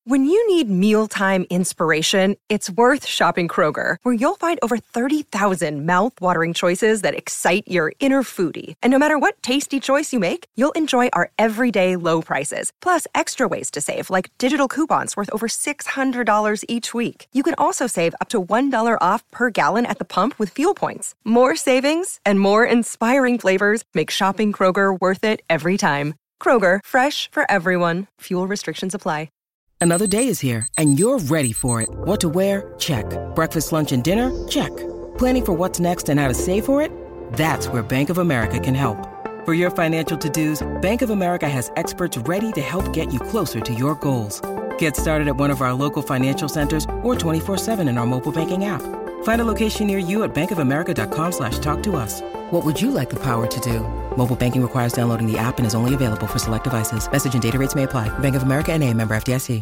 When you need mealtime inspiration, it's worth shopping Kroger, where you'll find over 30,000 mouth-watering choices that excite your inner foodie. And no matter what tasty choice you make, you'll enjoy our everyday low prices, plus extra ways to save, like digital coupons worth over $600 each week. You can also save up to $1 off per gallon at the pump with fuel points. More savings and more inspiring flavors make shopping Kroger worth it every time. Kroger, fresh for everyone. Fuel restrictions apply. Another day is here, and you're ready for it. What to wear? Check. Breakfast, lunch, and dinner? Check. Planning for what's next and how to save for it? That's where Bank of America can help. For your financial to-dos, Bank of America has experts ready to help get you closer to your goals. Get started at one of our local financial centers or 24/7 in our mobile banking app. Find a location near you at bankofamerica.com/talktous. What would you like the power to do? Mobile banking requires downloading the app and is only available for select devices. Message and data rates may apply. Bank of America N.A., member FDIC.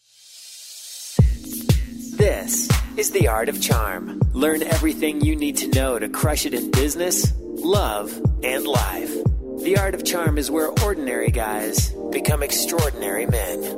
This is The Art of Charm. Learn everything you need to know to crush it in business, love, and life. The Art of Charm is where ordinary guys become extraordinary men.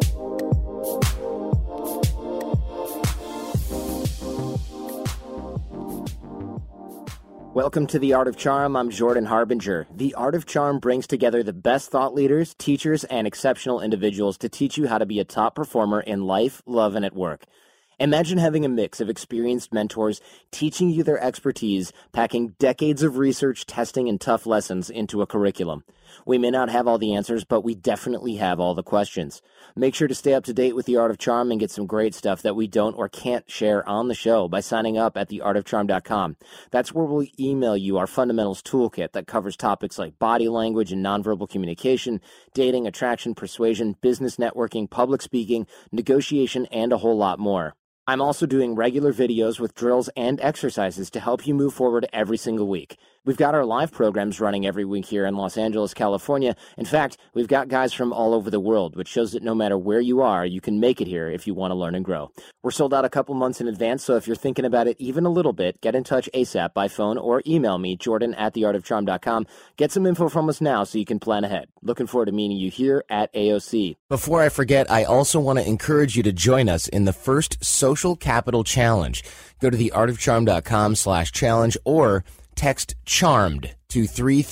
Welcome to The Art of Charm. I'm Jordan Harbinger. The Art of Charm brings together the best thought leaders, teachers, and exceptional individuals to teach you how to be a top performer in life, love, and at work. Imagine having a mix of experienced mentors teaching you their expertise, packing decades of research, testing, and tough lessons into a curriculum. We may not have all the answers, but we definitely have all the questions. Make sure to stay up to date with The Art of Charm and get some great stuff that we don't or can't share on the show by signing up at theartofcharm.com. That's where we'll email you our fundamentals toolkit that covers topics like body language and nonverbal communication, dating, attraction, persuasion, business networking, public speaking, negotiation, and a whole lot more. I'm also doing regular videos with drills and exercises to help you move forward every single week. We've got our live programs running every week here in Los Angeles, California. In fact, we've got guys from all over the world, which shows that no matter where you are, you can make it here if you want to learn and grow. We're sold out a couple months in advance, so if you're thinking about it even a little bit, get in touch ASAP by phone or email me, jordan@theartofcharm.com. Get some info from us now so you can plan ahead. Looking forward to meeting you here at AOC. Before I forget, I also want to encourage you to join us in the first Social Capital Challenge. Go to theartofcharm.com/challenge or text CHARMED to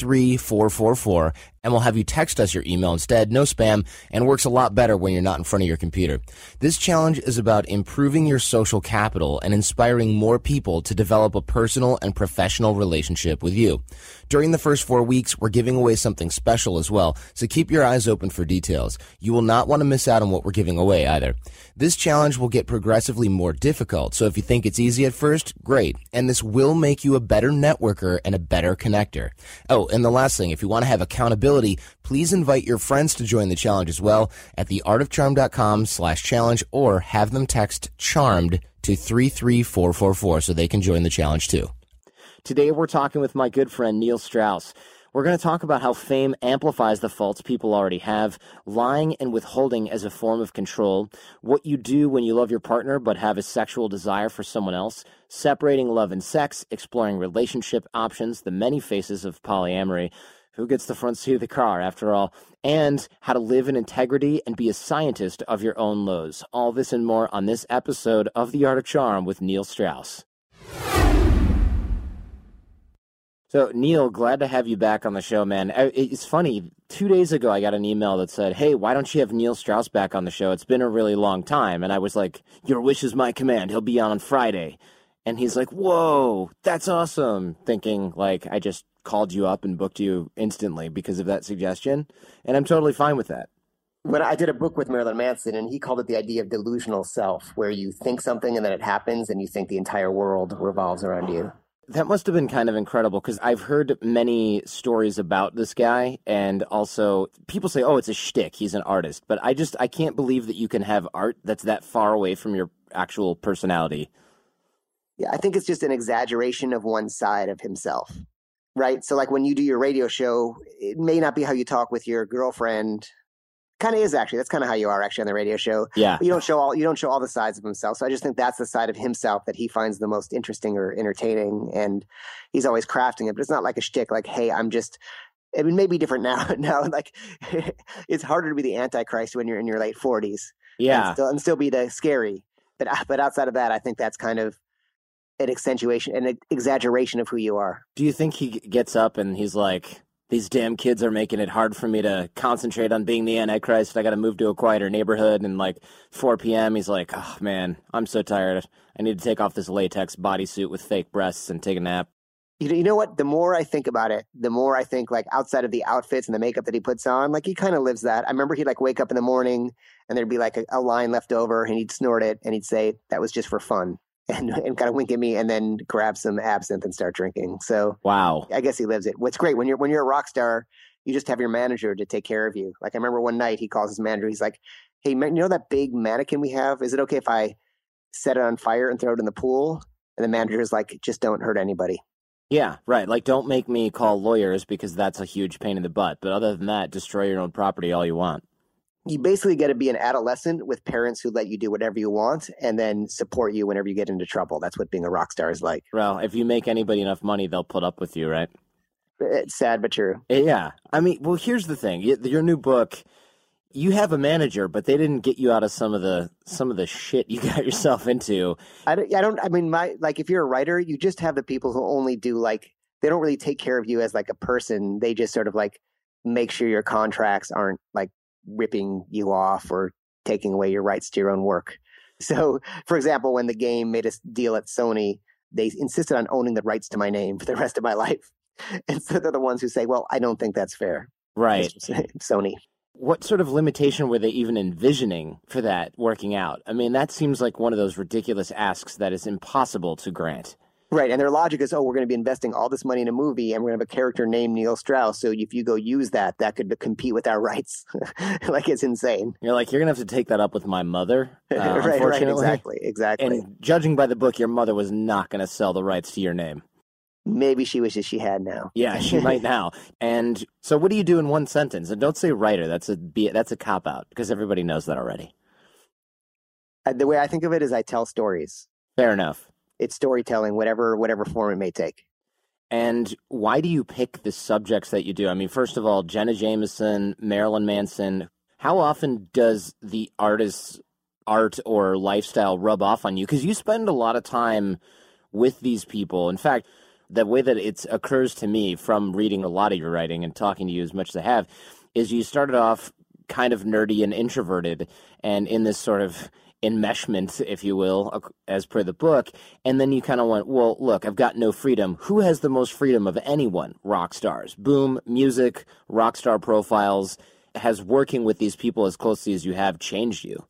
33444, and we'll have you text us your email instead. No spam, and works a lot better when you're not in front of your computer. This challenge is about improving your social capital and inspiring more people to develop a personal and professional relationship with you. During the first 4 weeks, we're giving away something special as well, so keep your eyes open for details. You will not want to miss out on what we're giving away either. This challenge will get progressively more difficult, so if you think it's easy at first, great. And this will make you a better networker and a better connector. Oh, and the last thing, if you want to have accountability, please invite your friends to join the challenge as well at theartofcharm.com/challenge or have them text CHARMED to 33444 so they can join the challenge too. Today we're talking with my good friend Neil Strauss. We're going to talk about how fame amplifies the faults people already have, lying and withholding as a form of control, what you do when you love your partner but have a sexual desire for someone else, separating love and sex, exploring relationship options, the many faces of polyamory, who gets the front seat of the car after all, and how to live in integrity and be a scientist of your own lows. All this and more on this episode of The Art of Charm with Neil Strauss. So, Neil, glad to have you back on the show, man. It's funny, 2 days ago I got an email that said, hey, why don't you have Neil Strauss back on the show? It's been a really long time. And I was like, your wish is my command. He'll be on Friday. And he's like, whoa, that's awesome. Thinking, like, I just called you up and booked you instantly because of that suggestion. And I'm totally fine with that. When I did a book with Marilyn Manson, and he called it the idea of delusional self, where you think something and then it happens and you think the entire world revolves around you. That must have been kind of incredible because I've heard many stories about this guy, and also people say, oh, it's a shtick, he's an artist. But I can't believe that you can have art that's that far away from your actual personality. Yeah, I think it's just an exaggeration of one side of himself, right? So like when you do your radio show, it may not be how you talk with your girlfriend. Kind of is actually. That's kind of how you are actually on the radio show. Yeah. But you don't show all the sides of himself. So I just think that's the side of himself that he finds the most interesting or entertaining, and he's always crafting it. But it's not like a shtick. Like, hey, I mean, it may be different now. Now, like, it's harder to be the Antichrist when you're in your late 40s. Yeah. and still be the scary. But outside of that, I think that's kind of an accentuation, an exaggeration of who you are. Do you think he gets up and he's like, these damn kids are making it hard for me to concentrate on being the Antichrist. I got to move to a quieter neighborhood. And like 4 p.m., he's like, oh, man, I'm so tired. I need to take off this latex bodysuit with fake breasts and take a nap. You know what? The more I think about it, the more I think like outside of the outfits and the makeup that he puts on, like he kind of lives that. I remember he'd like wake up in the morning and there'd be like a line left over and he'd snort it and he'd say, that was just for fun. And kind of wink at me and then grab some absinthe and start drinking. So wow, I guess he lives it. What's great when you're a rock star, you just have your manager to take care of you. Like I remember one night he calls his manager. He's like, hey, man, you know that big mannequin we have? Is it okay if I set it on fire and throw it in the pool? And the manager's like, just don't hurt anybody. Yeah, right. Like don't make me call lawyers because that's a huge pain in the butt. But other than that, destroy your own property all you want. You basically got to be an adolescent with parents who let you do whatever you want and then support you whenever you get into trouble. That's what being a rock star is like. Well, if you make anybody enough money, they'll put up with you, right? It's sad, but true. Yeah. I mean, well, here's the thing. Your new book, you have a manager, but they didn't get you out of some of the shit you got yourself into. I mean, if you're a writer, you just have the people who only do like, they don't really take care of you as like a person. They just sort of like make sure your contracts aren't like ripping you off or taking away your rights to your own work. So, for example, when the game made a deal at Sony, they insisted on owning the rights to my name for the rest of my life. And so they're the ones who say, well, I don't think that's fair. Right. Sony. What sort of limitation were they even envisioning for that working out? I mean, that seems like one of those ridiculous asks that is impossible to grant. Right. And their logic is, we're going to be investing all this money in a movie and we're going to have a character named Neil Strauss. So if you go use that could compete with our rights. Like, it's insane. You're like, you're going to have to take that up with my mother. Right. Exactly. And judging by the book, your mother was not going to sell the rights to your name. Maybe she wishes she had now. Yeah, she might now. And so what do you do in one sentence? And don't say writer. That's a cop-out because everybody knows that already. The way I think of it is I tell stories. Fair enough. It's storytelling, whatever form it may take. And why do you pick the subjects that you do? I mean, first of all, Jenna Jameson, Marilyn Manson. How often does the artist's art or lifestyle rub off on you? Because you spend a lot of time with these people. In fact, the way that it occurs to me from reading a lot of your writing and talking to you as much as I have is you started off kind of nerdy and introverted and in this sort of enmeshment, if you will, as per the book. And then you kind of went, well, look, I've got no freedom. Who has the most freedom of anyone? Rock stars. Boom, music, rock star profiles. Has working with these people as closely as you have changed you?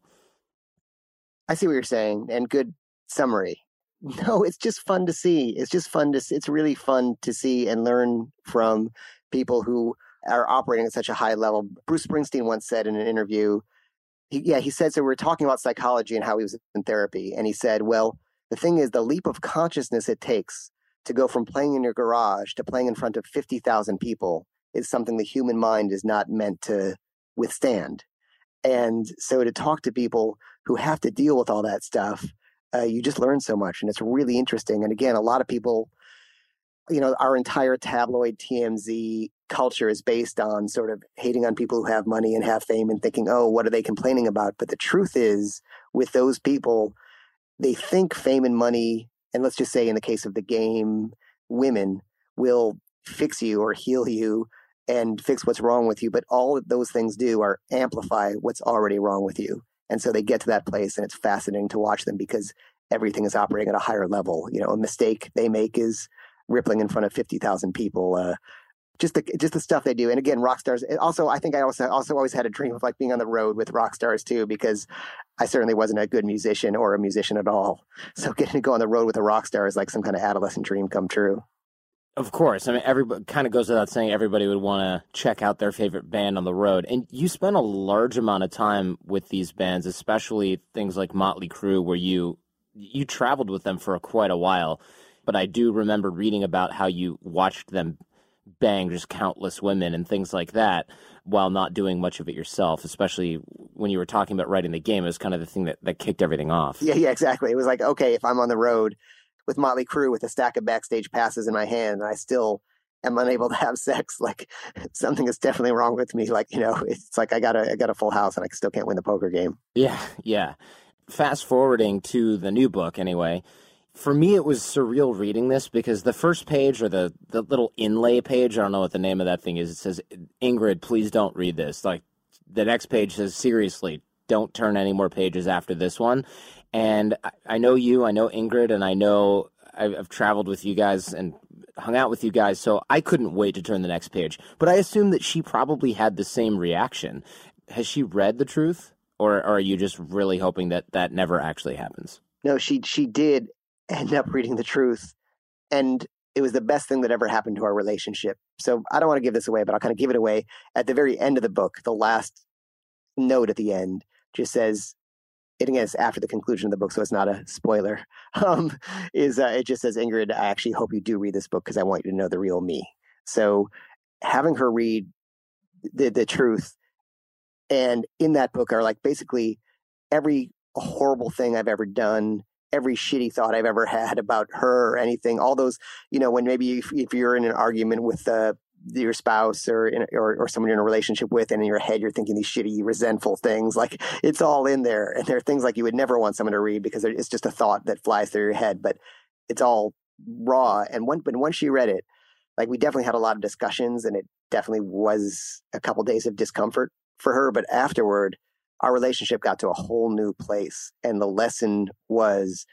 I see what you're saying, and good summary. No, it's just fun to see. It's really fun to see and learn from people who are operating at such a high level. Bruce Springsteen once said in an interview, he said, so we were talking about psychology and how he was in therapy. And he said, well, the thing is the leap of consciousness it takes to go from playing in your garage to playing in front of 50,000 people is something the human mind is not meant to withstand. And so to talk to people who have to deal with all that stuff, you just learn so much, and it's really interesting. And again, a lot of people, our entire tabloid TMZ culture is based on sort of hating on people who have money and have fame and thinking, oh, what are they complaining about? But the truth is, with those people, they think fame and money, and let's just say in the case of the game, women will fix you or heal you and fix what's wrong with you. But all that those things do are amplify what's already wrong with you. And so they get to that place, and it's fascinating to watch them because everything is operating at a higher level. A mistake they make is rippling in front of 50,000 people. Just the stuff they do. And again, rock stars. Also, I think I also always had a dream of like being on the road with rock stars too, because I certainly wasn't a good musician or a musician at all. So getting to go on the road with a rock star is like some kind of adolescent dream come true. Of course. I mean, everybody kind of goes without saying everybody would want to check out their favorite band on the road. And you spend a large amount of time with these bands, especially things like Motley Crue, where you traveled with them for quite a while. But I do remember reading about how you watched them bang just countless women and things like that while not doing much of it yourself, especially when you were talking about writing the game. It was kind of the thing that kicked everything off. Yeah, exactly. It was like, okay, if I'm on the road with Motley Crue with a stack of backstage passes in my hand, and I still am unable to have sex, like something is definitely wrong with me. Like, it's like I got a full house and I still can't win the poker game. Yeah. Fast forwarding to the new book anyway, for me it was surreal reading this because the first page, or the little inlay page, I don't know what the name of that thing is, it says, Ingrid, please don't read this. Like, the next page says, seriously, don't turn any more pages after this one. And I know you, I know Ingrid, and I know I've traveled with you guys and hung out with you guys, so I couldn't wait to turn the next page. But I assume that she probably had the same reaction. Has she read the truth, or are you just really hoping that that never actually happens? No, she did end up reading the truth, and it was the best thing that ever happened to our relationship. So I don't want to give this away, but I'll kind of give it away. At the very end of the book, the last note at the end just says, it again is after the conclusion of the book, so it's not a spoiler, it just says, Ingrid, I actually hope you do read this book because I want you to know the real me. So having her read the truth, and in that book are like basically every horrible thing I've ever done, every shitty thought I've ever had about her or anything, all those, when maybe if you're in an argument with your spouse or someone you're in a relationship with, and in your head you're thinking these shitty, resentful things, like it's all in there. And there are things like you would never want someone to read because it's just a thought that flies through your head, but it's all raw. And once she read it, like we definitely had a lot of discussions, and it definitely was a couple days of discomfort for her. But afterward, our relationship got to a whole new place. And the lesson was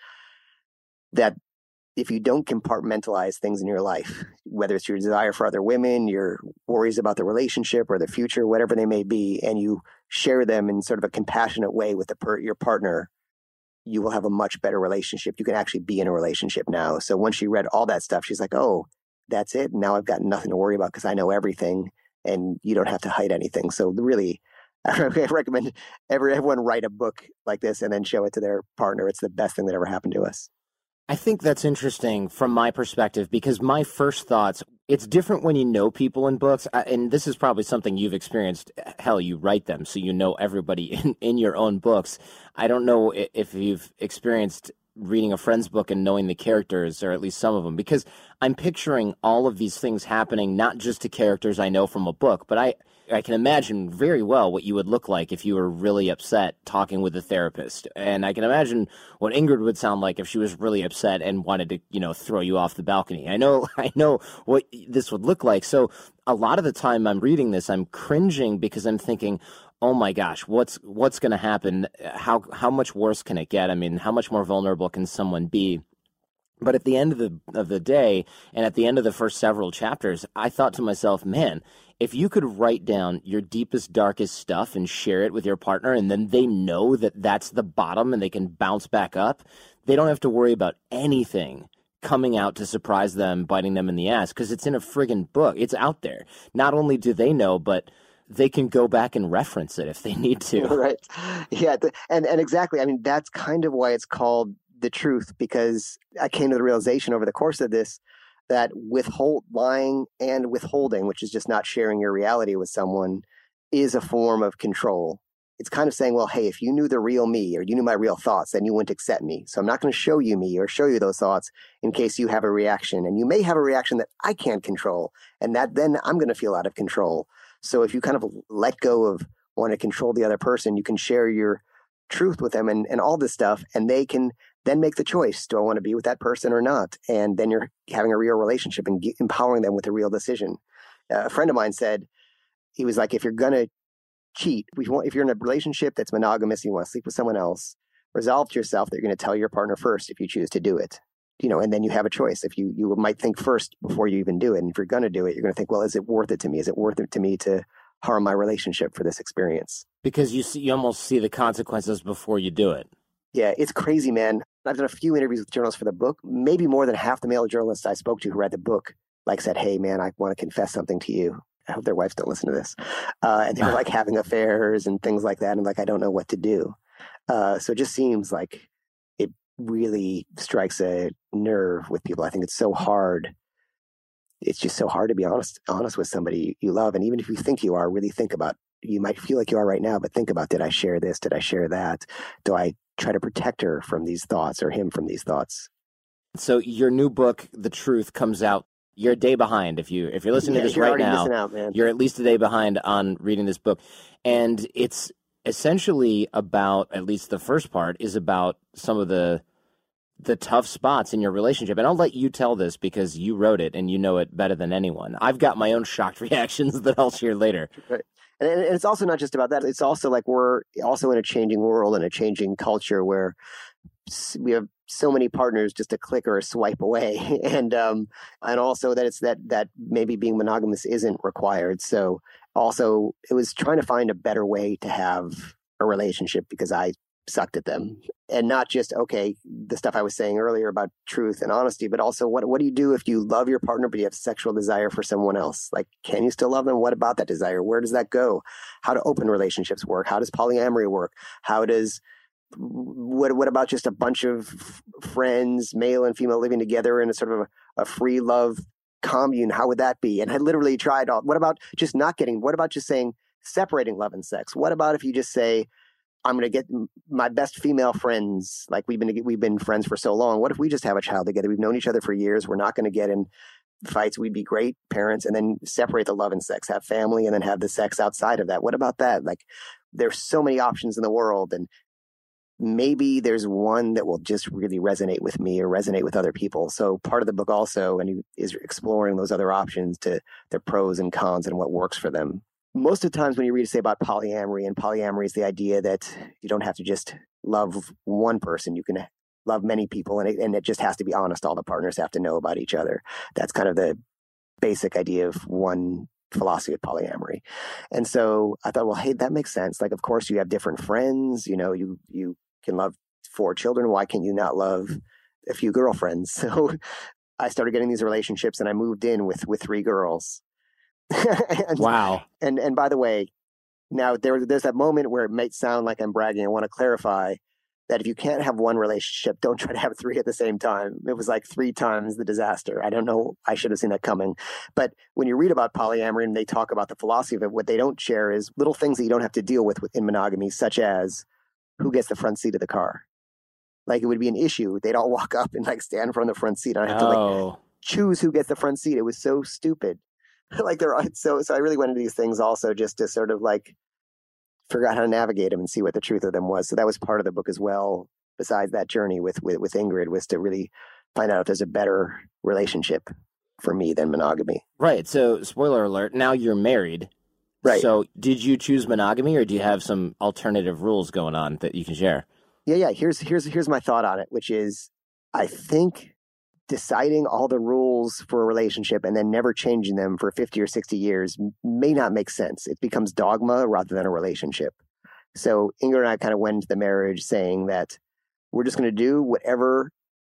that if you don't compartmentalize things in your life, whether it's your desire for other women, your worries about the relationship or the future, whatever they may be, and you share them in sort of a compassionate way with your partner, you will have a much better relationship. You can actually be in a relationship now. So once she read all that stuff, she's like, oh, that's it. Now I've got nothing to worry about because I know everything and you don't have to hide anything. So really, I recommend everyone write a book like this and then show it to their partner. It's the best thing that ever happened to us. I think that's interesting from my perspective because my first thoughts, it's different when you know people in books. And this is probably something you've experienced. Hell, you write them, so you know everybody in your own books. I don't know if you've experienced reading a friend's book and knowing the characters, or at least some of them, because I'm picturing all of these things happening, not just to characters I know from a book, but I can imagine very well what you would look like if you were really upset talking with a therapist. And I can imagine what Ingrid would sound like if she was really upset and wanted to, throw you off the balcony. I know what this would look like. So a lot of the time I'm reading this, I'm cringing because I'm thinking, oh my gosh, what's going to happen? How much worse can it get? I mean, how much more vulnerable can someone be? But at the end of the day, and at the end of the first several chapters, I thought to myself, man, if you could write down your deepest, darkest stuff and share it with your partner, and then they know that that's the bottom and they can bounce back up, they don't have to worry about anything coming out to surprise them, biting them in the ass, because it's in a friggin' book. It's out there. Not only do they know, but they can go back and reference it if they need to. Right. Yeah. And exactly. I mean, that's kind of why it's called The Truth, because I came to the realization over the course of this that lying and withholding, which is just not sharing your reality with someone, is a form of control. It's kind of saying, well, hey, if you knew the real me, or you knew my real thoughts, then you wouldn't accept me. So I'm not going to show you me or show you those thoughts in case you have a reaction. And you may have a reaction that I can't control, and that then I'm going to feel out of control. So if you kind of let go of wanting to control the other person, you can share your truth with them and all this stuff, and they can then make the choice. Do I want to be with that person or not? And then you're having a real relationship and empowering them with a real decision. A friend of mine said, he was like, if you're going to cheat, if you're in a relationship that's monogamous, you want to sleep with someone else, resolve to yourself that you're going to tell your partner first if you choose to do it. And then you have a choice. If you might think first before you even do it. And if you're going to do it, you're going to think, well, is it worth it to me? Is it worth it to me to harm my relationship for this experience? Because you almost see the consequences before you do it. Yeah, it's crazy, man. I've done a few interviews with journalists for the book. Maybe more than half the male journalists I spoke to who read the book said, hey, man, I want to confess something to you. I hope their wives don't listen to this. And they were having affairs and things like that. And I don't know what to do. So it just seems like it really strikes a nerve with people. I think it's so hard. It's just so hard to be honest with somebody you love. And even if you think you are, really think about, you might feel like you are right now, but think about, did I share this? Did I share that? Do I try to protect her from these thoughts or him from these thoughts? So your new book, The Truth, comes out You're a day behind. If you're listening to this you're right already now, missing out, man. you're at least a day behind on reading this book. And it's essentially about, at least the first part, is about some of the tough spots in your relationship. And I'll let you tell this because you wrote it and you know it better than anyone. I've got my own shocked reactions that I'll share later. Right. And it's also not just about that. It's also like we're also in a changing world and a changing culture where we have so many partners just a click or a swipe away. And also that it's that maybe being monogamous isn't required. So also it was trying to find a better way to have a relationship because I sucked at them. And not just, okay, the stuff I was saying earlier about truth and honesty, but also what do you do if you love your partner, but you have sexual desire for someone else? Like, can you still love them? What about that desire? Where does that go? How do open relationships work? How does polyamory work? What about just a bunch of friends, male and female, living together in a sort of a free love commune? How would that be? And I literally tried what about just saying separating love and sex? What about if you just say, I'm going to get my best female friends, like we've been friends for so long. What if we just have a child together? We've known each other for years. We're not going to get in fights. We'd be great parents, and then separate the love and sex, have family, and then have the sex outside of that. What about that? Like, there's so many options in the world, and maybe there's one that will just really resonate with me or resonate with other people. So part of the book also, and is exploring those other options, to their pros and cons and what works for them. Most of the times when you read, say, about polyamory, and polyamory is the idea that you don't have to just love one person. You can love many people, and it just has to be honest. All the partners have to know about each other. That's kind of the basic idea of one philosophy of polyamory. And so I thought, well, hey, that makes sense. Like, of course, you have different friends. You know, you can love 4 children. Why can't you not love a few girlfriends? So I started getting these relationships, and I moved in with 3 girls. Wow. And by the way, now there's that moment where it might sound like I'm bragging. I want to clarify that if you can't have one relationship, don't try to have 3 at the same time. It was like 3 times the disaster. I don't know. I should have seen that coming. But when you read about polyamory and they talk about the philosophy of it, what they don't share is little things that you don't have to deal with in monogamy, such as who gets the front seat of the car. Like, it would be an issue. They'd all walk up and like stand in front of the front seat. And I have to like choose who gets the front seat. It was so stupid. Like, so I really went into these things also just to sort of like figure out how to navigate them and see what the truth of them was. So that was part of the book as well. Besides that journey with Ingrid, was to really find out if there's a better relationship for me than monogamy. Right. So spoiler alert, now you're married. Right. So did you choose monogamy, or do you have some alternative rules going on that you can share? Yeah. Here's my thought on it, which is, I think deciding all the rules for a relationship and then never changing them for 50 or 60 years may not make sense. It becomes dogma rather than a relationship. So Ingrid and I kind of went into the marriage saying that we're just going to do whatever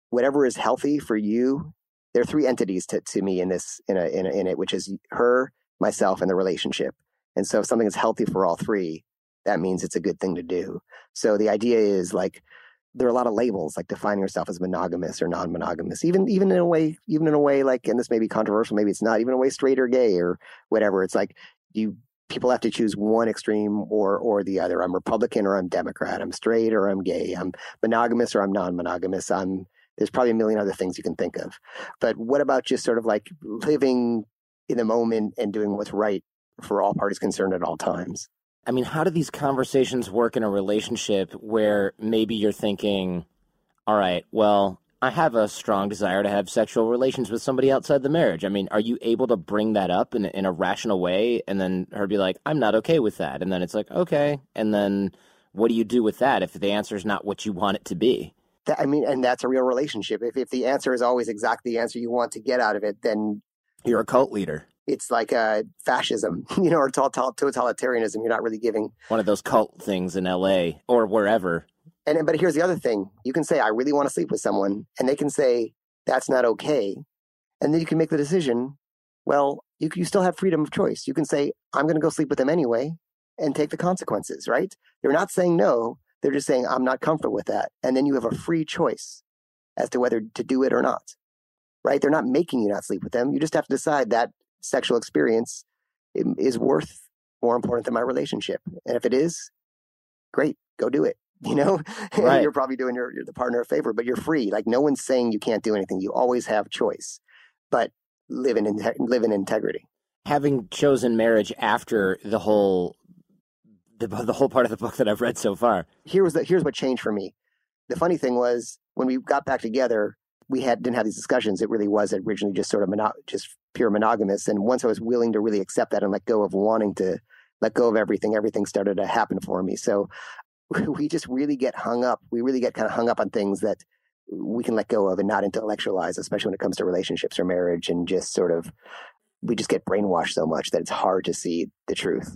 is healthy for you. There are 3 entities to me in it, which is her, myself, and the relationship. And so if something is healthy for all 3, that means it's a good thing to do. So the idea is, like, there are a lot of labels, like defining yourself as monogamous or non-monogamous, even in a way, like, and this may be controversial, maybe it's not, even a way straight or gay or whatever. It's like people have to choose one extreme or the other. I'm Republican or I'm Democrat. I'm straight or I'm gay. I'm monogamous or I'm non-monogamous. There's probably a million other things you can think of. But what about just sort of like living in the moment and doing what's right for all parties concerned at all times? I mean, how do these conversations work in a relationship where maybe you're thinking, all right, well, I have a strong desire to have sexual relations with somebody outside the marriage. I mean, are you able to bring that up in a rational way and then her be like, I'm not okay with that? And then it's like, okay. And then what do you do with that if the answer is not what you want it to be? And that's a real relationship. If the answer is always exactly the answer you want to get out of it, then you're a cult leader. It's like fascism, or totalitarianism. You're not really giving. One of those cult things in LA or wherever. But here's the other thing. You can say, I really want to sleep with someone, and they can say, that's not okay. And then you can make the decision. Well, you still have freedom of choice. You can say, I'm going to go sleep with them anyway and take the consequences, right? They're not saying no. They're just saying, I'm not comfortable with that. And then you have a free choice as to whether to do it or not, right? They're not making you not sleep with them. You just have to decide that sexual experience is worth more important than my relationship. And if it is, great, go do it. Right. You're probably doing the partner a favor, but you're free. Like, no one's saying you can't do anything. You always have choice. But live in integrity. Having chosen marriage after the whole part of the book that I've read so far. Here's what changed for me. The funny thing was, when we got back together, we didn't have these discussions. It really was originally just sort of just pure monogamous. And once I was willing to really accept that and let go of wanting to let go of everything started to happen for me. So we just really get hung up. We really get kind of hung up on things that we can let go of and not intellectualize, especially when it comes to relationships or marriage, and just sort of, we just get brainwashed so much that it's hard to see the truth.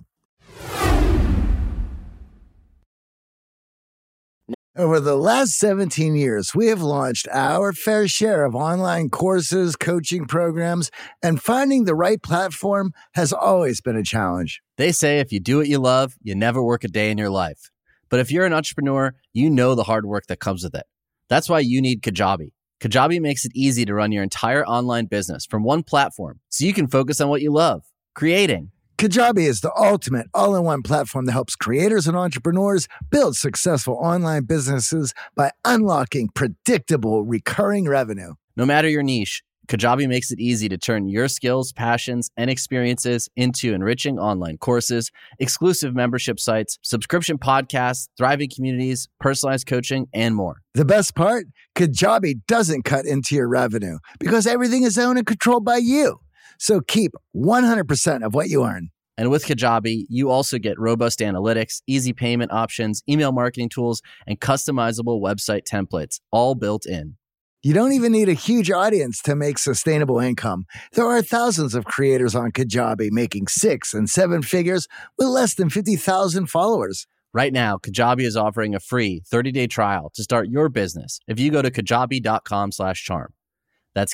Over the last 17 years, we have launched our fair share of online courses, coaching programs, and finding the right platform has always been a challenge. They say if you do what you love, you never work a day in your life. But if you're an entrepreneur, you know the hard work that comes with it. That's why you need Kajabi. Kajabi makes it easy to run your entire online business from one platform so you can focus on what you love, creating. Kajabi is the ultimate all-in-one platform that helps creators and entrepreneurs build successful online businesses by unlocking predictable, recurring revenue. No matter your niche, Kajabi makes it easy to turn your skills, passions, and experiences into enriching online courses, exclusive membership sites, subscription podcasts, thriving communities, personalized coaching, and more. The best part? Kajabi doesn't cut into your revenue because everything is owned and controlled by you. So keep 100% of what you earn. And with Kajabi, you also get robust analytics, easy payment options, email marketing tools, and customizable website templates, all built in. You don't even need a huge audience to make sustainable income. There are thousands of creators on Kajabi making 6 and 7 figures with less than 50,000 followers. Right now, Kajabi is offering a free 30-day trial to start your business if you go to kajabi.com/charm. That's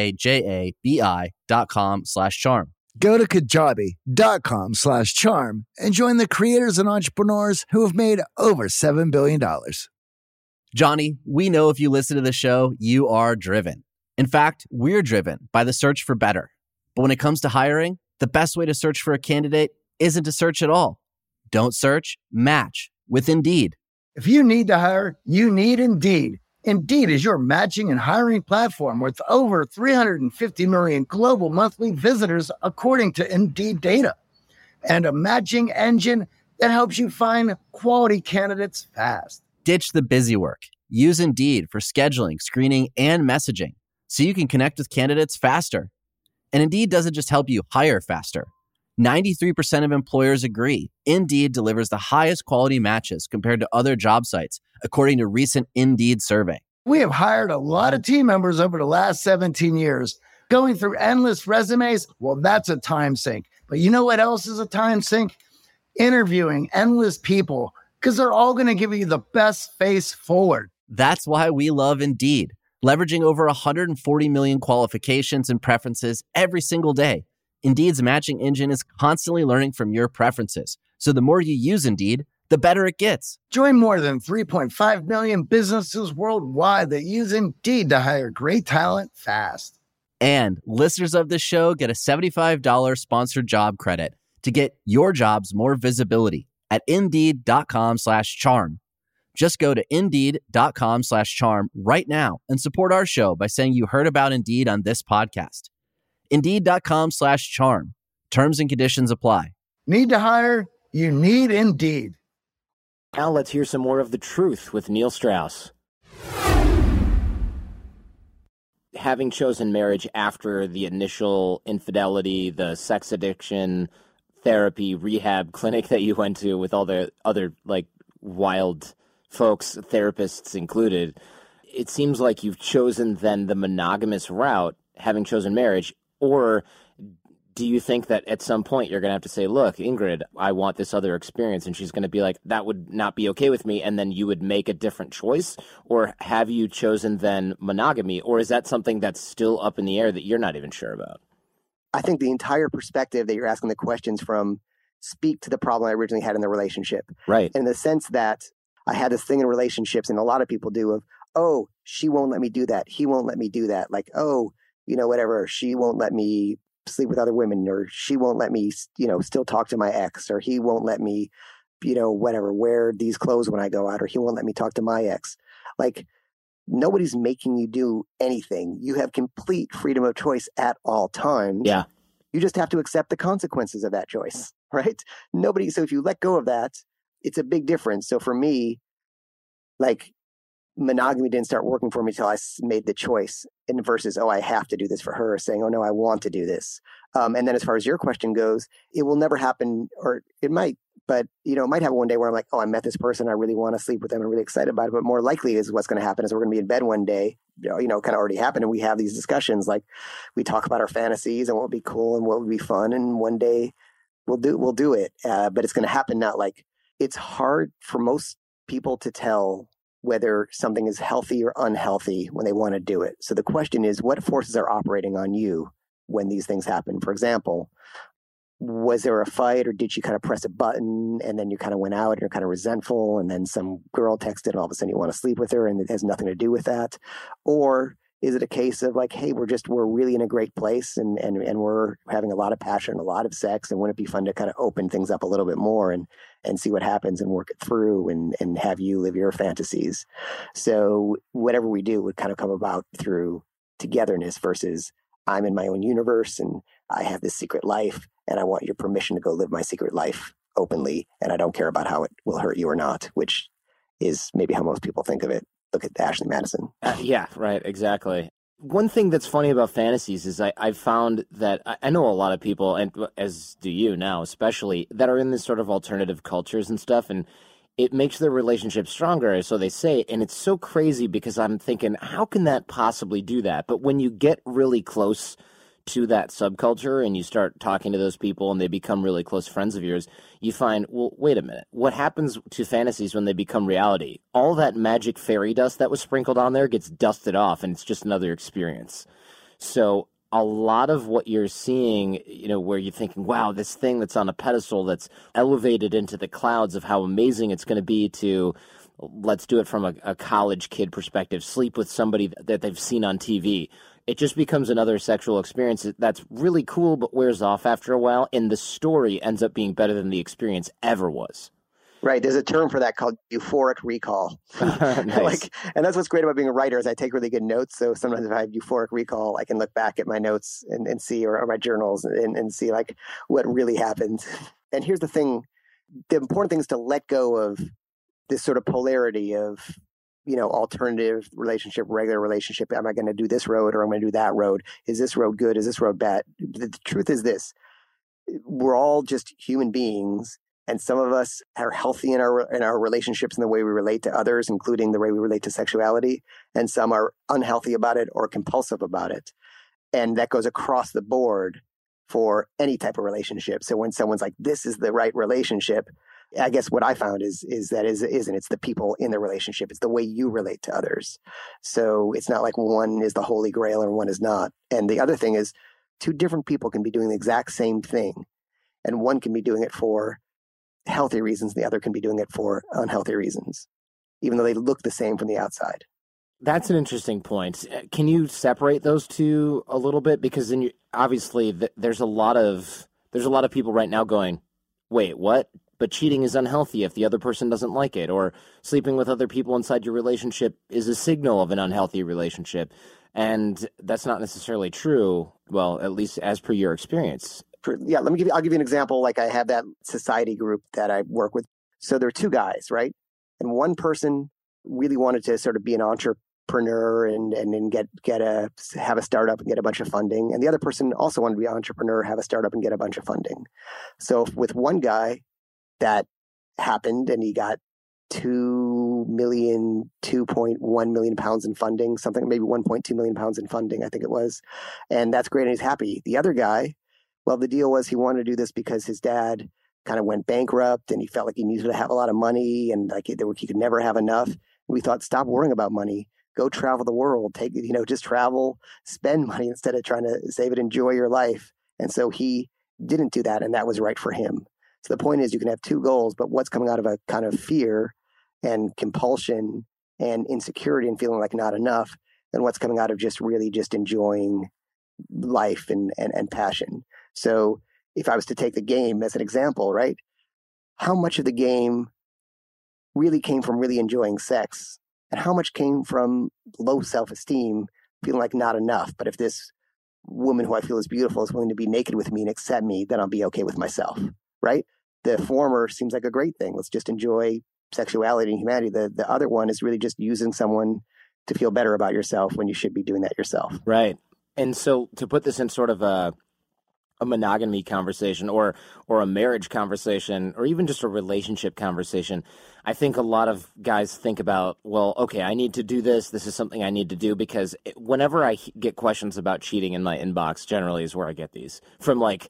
KAJABI.com/charm. Go to kajabi.com/charm and join the creators and entrepreneurs who have made over $7 billion. Johnny, we know if you listen to the show, you are driven. In fact, we're driven by the search for better. But when it comes to hiring, the best way to search for a candidate isn't to search at all. Don't search, match with Indeed. If you need to hire, you need Indeed. Indeed is your matching and hiring platform with over 350 million global monthly visitors, according to Indeed data, and a matching engine that helps you find quality candidates fast. Ditch the busy work. Use Indeed for scheduling, screening, and messaging so you can connect with candidates faster. And Indeed doesn't just help you hire faster. 93% of employers agree Indeed delivers the highest quality matches compared to other job sites, according to a recent Indeed survey. We have hired a lot of team members over the last 17 years. Going through endless resumes, well, that's a time sink. But you know what else is a time sink? Interviewing endless people, because they're all going to give you the best face forward. That's why we love Indeed, leveraging over 140 million qualifications and preferences every single day. Indeed's matching engine is constantly learning from your preferences. So the more you use Indeed, the better it gets. Join more than 3.5 million businesses worldwide that use Indeed to hire great talent fast. And listeners of this show get a $75 sponsored job credit to get your jobs more visibility at Indeed.com/charm. Just go to Indeed.com/charm right now and support our show by saying you heard about Indeed on this podcast. Indeed.com/charm. Terms and conditions apply. Need to hire? You need Indeed. Now let's hear some more of the truth with Neil Strauss. Having chosen marriage after the initial infidelity, the sex addiction, therapy, rehab clinic that you went to with all the other like wild folks, therapists included, it seems like you've chosen then the monogamous route, having chosen marriage. Or do you think that at some point you're going to have to say, look, Ingrid, I want this other experience, and she's going to be like, that would not be okay with me, and then you would make a different choice? Or have you chosen then monogamy? Or is that something that's still up in the air that you're not even sure about? I think the entire perspective that you're asking the questions from speak to the problem I originally had in the relationship. Right. In the sense that I had this thing in relationships, and a lot of people do, of, oh, she won't let me do that. He won't let me do that. Like, oh, you know, whatever, she won't let me sleep with other women, or she won't let me, you know, still talk to my ex, or he won't let me, you know, whatever, wear these clothes when I go out, or he won't let me talk to my ex. Like, nobody's making you do anything. You have complete freedom of choice at all times. Yeah. You just have to accept the consequences of that choice, right? So if you let go of that, it's a big difference. So for me, like, monogamy didn't start working for me until I made the choice, and versus, oh, I have to do this for her, saying, oh, no, I want to do this. And then as far as your question goes, it will never happen, or it might, but, it might happen one day where I'm like, oh, I met this person. I really want to sleep with them. I'm really excited about it. But more likely is what's going to happen is we're going to be in bed one day, kind of already happened. And we have these discussions, like we talk about our fantasies and what would be cool and what would be fun. And one day we'll do it. But it's going to happen not like, it's hard for most people to tell whether something is healthy or unhealthy when they want to do it. So the question is, what forces are operating on you when these things happen? For example, was there a fight, or did you kind of press a button and then you kind of went out and you're kind of resentful, and then some girl texted and all of a sudden you want to sleep with her and it has nothing to do with that? Or is it a case of like, hey, we're really in a great place and we're having a lot of passion, a lot of sex, and wouldn't it be fun to kind of open things up a little bit more and see what happens and work it through and have you live your fantasies? So whatever we do would kind of come about through togetherness versus I'm in my own universe and I have this secret life and I want your permission to go live my secret life openly, and I don't care about how it will hurt you or not, which is maybe how most people think of it. Look at Ashley Madison. Yeah, right, exactly. One thing that's funny about fantasies is I've found that I know a lot of people, and as do you now especially, that are in this sort of alternative cultures and stuff, and it makes their relationship stronger, so they say, and it's so crazy because I'm thinking, how can that possibly do that? But when you get really close to that subculture and you start talking to those people and they become really close friends of yours, you find, well, wait a minute, what happens to fantasies when they become reality? All that magic fairy dust that was sprinkled on there gets dusted off and it's just another experience. So a lot of what you're seeing, where you're thinking, wow, this thing that's on a pedestal that's elevated into the clouds of how amazing it's going to be to, let's do it from a college kid perspective, sleep with somebody that they've seen on TV. It just becomes another sexual experience that's really cool, but wears off after a while, and the story ends up being better than the experience ever was. Right. There's a term for that called euphoric recall. Nice. And that's what's great about being a writer is I take really good notes. So sometimes if I have euphoric recall, I can look back at my notes and see, or my journals and see like what really happened. And here's the thing. The important thing is to let go of this sort of polarity of, alternative relationship, regular relationship. Am I going to do this road or am I going to do that road? Is this road good? Is this road bad? The truth is this. We're all just human beings. And some of us are healthy in our relationships and the way we relate to others, including the way we relate to sexuality. And some are unhealthy about it or compulsive about it. And that goes across the board for any type of relationship. So when someone's like, this is the right relationship, I guess what I found is that isn't. It's the people in the relationship. It's the way you relate to others. So it's not like one is the holy grail or one is not. And the other thing is two different people can be doing the exact same thing. And one can be doing it for healthy reasons. The other can be doing it for unhealthy reasons, even though they look the same from the outside. That's an interesting point. Can you separate those two a little bit? Because then obviously there's a lot of people right now going, wait, what? But cheating is unhealthy if the other person doesn't like it, or sleeping with other people inside your relationship is a signal of an unhealthy relationship. And that's not necessarily true. Well, at least as per your experience. Yeah, I'll give you an example. Like I have that society group that I work with. So there are two guys, right? And one person really wanted to sort of be an entrepreneur and have a startup and get a bunch of funding. And the other person also wanted to be an entrepreneur, have a startup and get a bunch of funding. So with one guy, that happened and he got 2.1 million pounds in funding, something, maybe 1.2 million pounds in funding, I think it was. And that's great. And he's happy. The other guy, well, the deal was he wanted to do this because his dad kind of went bankrupt and he felt like he needed to have a lot of money and like he could never have enough. And we thought, stop worrying about money. Go travel the world. Just travel, spend money instead of trying to save it, enjoy your life. And so he didn't do that. And that was right for him. So the point is you can have two goals, but what's coming out of a kind of fear and compulsion and insecurity and feeling like not enough, and what's coming out of just really just enjoying life and passion. So if I was to take the game as an example, right, how much of the game really came from really enjoying sex And how much came from low self-esteem, feeling like not enough. But if this woman who I feel is beautiful is willing to be naked with me and accept me, then I'll be okay with myself, right? The former seems like a great thing. Let's just enjoy sexuality and humanity. The other one is really just using someone to feel better about yourself when you should be doing that yourself. Right. And so to put this in sort of a monogamy conversation or a marriage conversation or even just a relationship conversation, I think a lot of guys think about, well, okay, I need to do this. This is something I need to do, because whenever I get questions about cheating in my inbox, generally is where I get these from, like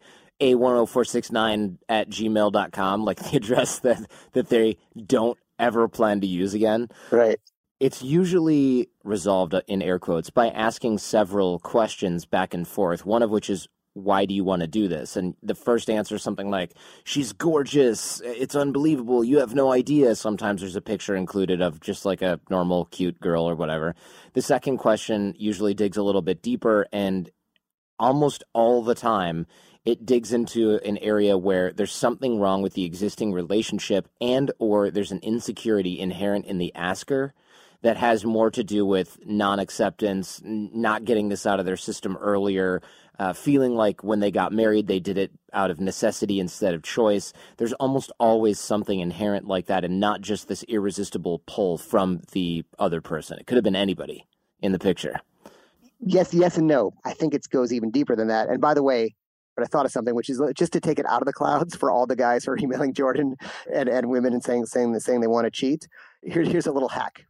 a10469@gmail.com, like the address that they don't ever plan to use again. Right. It's usually resolved, in air quotes, by asking several questions back and forth, one of which is, why do you want to do this? And the first answer is something like, she's gorgeous, it's unbelievable, you have no idea. Sometimes there's a picture included of just like a normal, cute girl or whatever. The second question usually digs a little bit deeper, and almost all the time, it digs into an area where there's something wrong with the existing relationship, and or there's an insecurity inherent in the asker that has more to do with non-acceptance, not getting this out of their system earlier, feeling like when they got married, they did it out of necessity instead of choice. There's almost always something inherent like that, and not just this irresistible pull from the other person. It could have been anybody in the picture. Yes and no. I think it goes even deeper than that. And by the way, but I thought of something, which is just to take it out of the clouds for all the guys who are emailing Jordan and women and saying they want to cheat. Here's a little hack.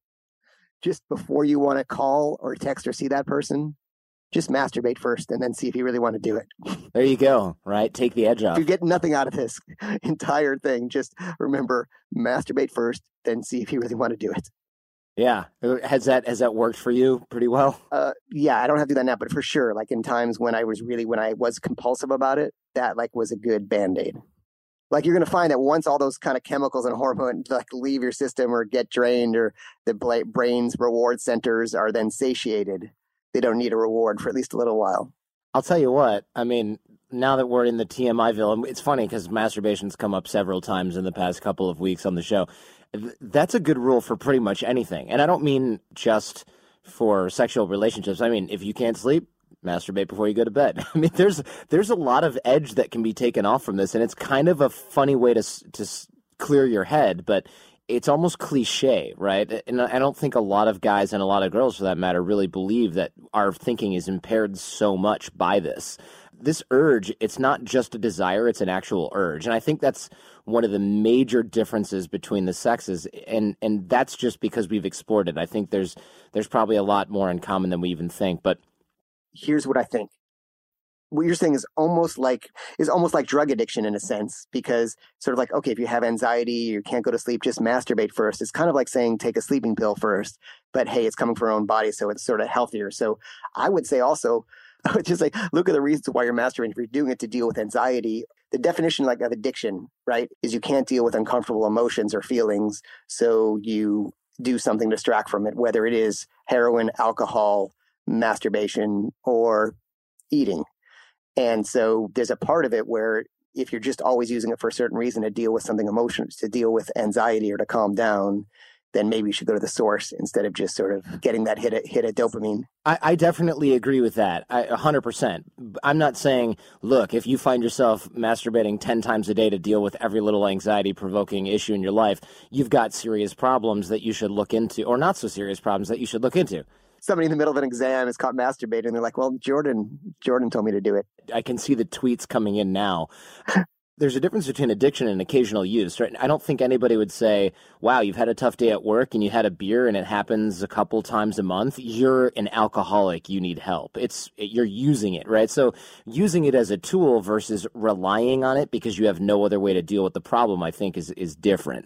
Just before you want to call or text or see that person, just masturbate first and then see if you really want to do it. There you go, right? Take the edge off. If you get nothing out of this entire thing, just remember, masturbate first, then see if you really want to do it. Yeah. Has that worked for you pretty well? Yeah, I don't have to do that now, but for sure, like in times when I was compulsive about it, that like was a good Band-Aid. Like you're going to find that once all those kind of chemicals and hormones like leave your system or get drained, or the brain's reward centers are then satiated, they don't need a reward for at least a little while. I'll tell you what, I mean, now that we're in the TMIville, it's funny because masturbation's come up several times in the past couple of weeks on the show. That's a good rule for pretty much anything. And I don't mean just for sexual relationships. I mean, if you can't sleep, masturbate before you go to bed. I mean, there's a lot of edge that can be taken off from this, and it's kind of a funny way to clear your head, but it's almost cliche, right? And I don't think a lot of guys and a lot of girls, for that matter, really believe that our thinking is impaired so much by this. This urge, it's not just a desire, it's an actual urge. And I think that's one of the major differences between the sexes, and that's just because we've explored it. I think there's probably a lot more in common than we even think, but here's what I think. What you're saying is almost like drug addiction in a sense, because sort of like, okay, if you have anxiety, you can't go to sleep, just masturbate first. It's kind of like saying take a sleeping pill first, but hey, it's coming from your own body, so it's sort of healthier. So I would say also, I would just like, look at the reasons why you're masturbating. If you're doing it to deal with anxiety, the definition like of addiction, right, is you can't deal with uncomfortable emotions or feelings, so you do something to distract from it, whether it is heroin, alcohol, masturbation, or eating. And so there's a part of it where if you're just always using it for a certain reason to deal with something emotional, to deal with anxiety or to calm down, then maybe you should go to the source instead of just sort of getting that hit of dopamine. I definitely agree with that. 100%. I'm not saying, look, if you find yourself masturbating 10 times a day to deal with every little anxiety-provoking issue in your life, you've got serious problems that you should look into, or not so serious problems that you should look into. Somebody in the middle of an exam is caught masturbating, and they're like, well, Jordan told me to do it. I can see the tweets coming in now. There's a difference between addiction and occasional use, right? I don't think anybody would say, wow, you've had a tough day at work and you had a beer and it happens a couple times a month. You're an alcoholic. You need help. You're using it, right? So using it as a tool versus relying on it because you have no other way to deal with the problem, I think is different.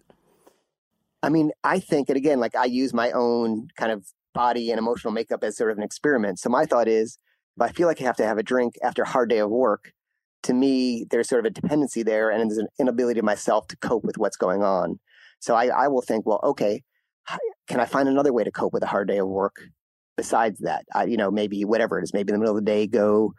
I mean, I think, and again, like I use my own kind of body and emotional makeup as sort of an experiment. So my thought is, if I feel like I have to have a drink after a hard day of work, to me, there's sort of a dependency there, and there's an inability of myself to cope with what's going on. So I will think, well, okay, can I find another way to cope with a hard day of work besides that? Maybe whatever it is, maybe in the middle of the day, go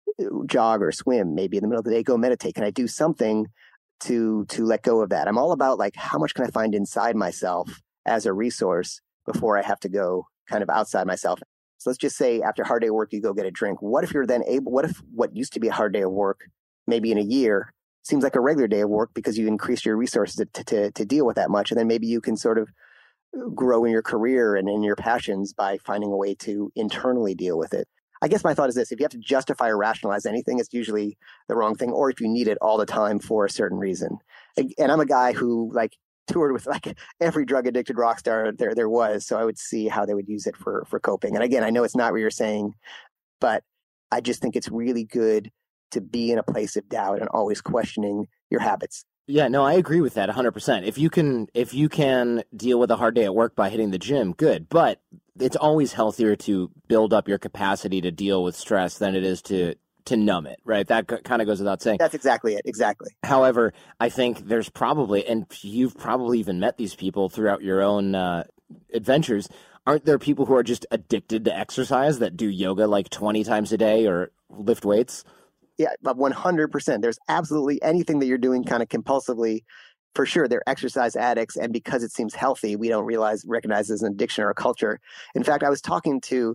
jog or swim. Maybe in the middle of the day, go meditate. Can I do something to let go of that? I'm all about like, how much can I find inside myself as a resource before I have to go kind of outside myself. So let's just say after a hard day of work, you go get a drink. What if you're then able, what if what used to be a hard day of work, maybe in a year, seems like a regular day of work because you increased your resources to deal with that much. And then maybe you can sort of grow in your career and in your passions by finding a way to internally deal with it. I guess my thought is this: if you have to justify or rationalize anything, it's usually the wrong thing, or if you need it all the time for a certain reason. And I'm a guy who like toured with like every drug addicted rock star there was. So I would see how they would use it for coping. And again, I know it's not what you're saying, but I just think it's really good to be in a place of doubt and always questioning your habits. Yeah, no, I agree with that 100%. If you can deal with a hard day at work by hitting the gym, good. But it's always healthier to build up your capacity to deal with stress than it is to numb it, right? That kind of goes without saying. That's exactly it. Exactly. However, I think there's probably, and you've probably even met these people throughout your own adventures, aren't there people who are just addicted to exercise that do yoga like 20 times a day or lift weights? Yeah, but 100%. There's absolutely anything that you're doing kind of compulsively. For sure, they're exercise addicts. And because it seems healthy, we don't recognize it as an addiction or a culture. In fact, I was talking to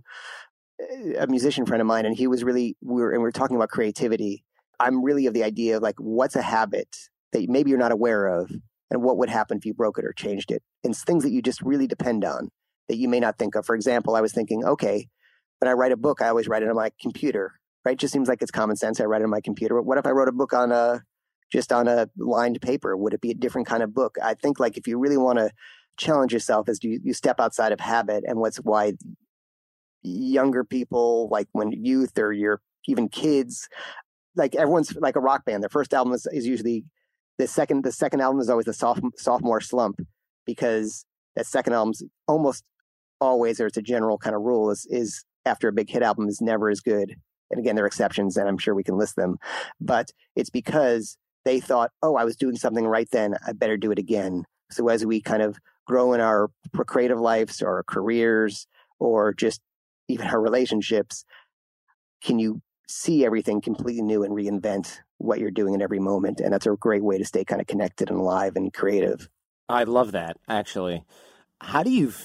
a musician friend of mine, and he was really, we were talking about creativity. I'm really of the idea of like, what's a habit that maybe you're not aware of, and what would happen if you broke it or changed it? And it's things that you just really depend on that you may not think of. For example, I was thinking, okay, when I write a book, I always write it on my computer, right? It just seems like it's common sense. I write it on my computer. But what if I wrote a book just on a lined paper? Would it be a different kind of book? I think like if you really want to challenge yourself, is you step outside of habit, and why younger people, like when youth or even kids, like everyone's like a rock band. Their first album is usually the second album is always the sophomore slump, because that second album's almost always, or it's a general kind of rule, is after a big hit album is never as good. And again, there are exceptions, and I'm sure we can list them, but it's because they thought, oh, I was doing something right then, I better do it again. So as we kind of grow in our creative lives or our careers or just even our relationships, can you see everything completely new and reinvent what you're doing in every moment? And that's a great way to stay kind of connected and alive and creative. I love that, actually. How do you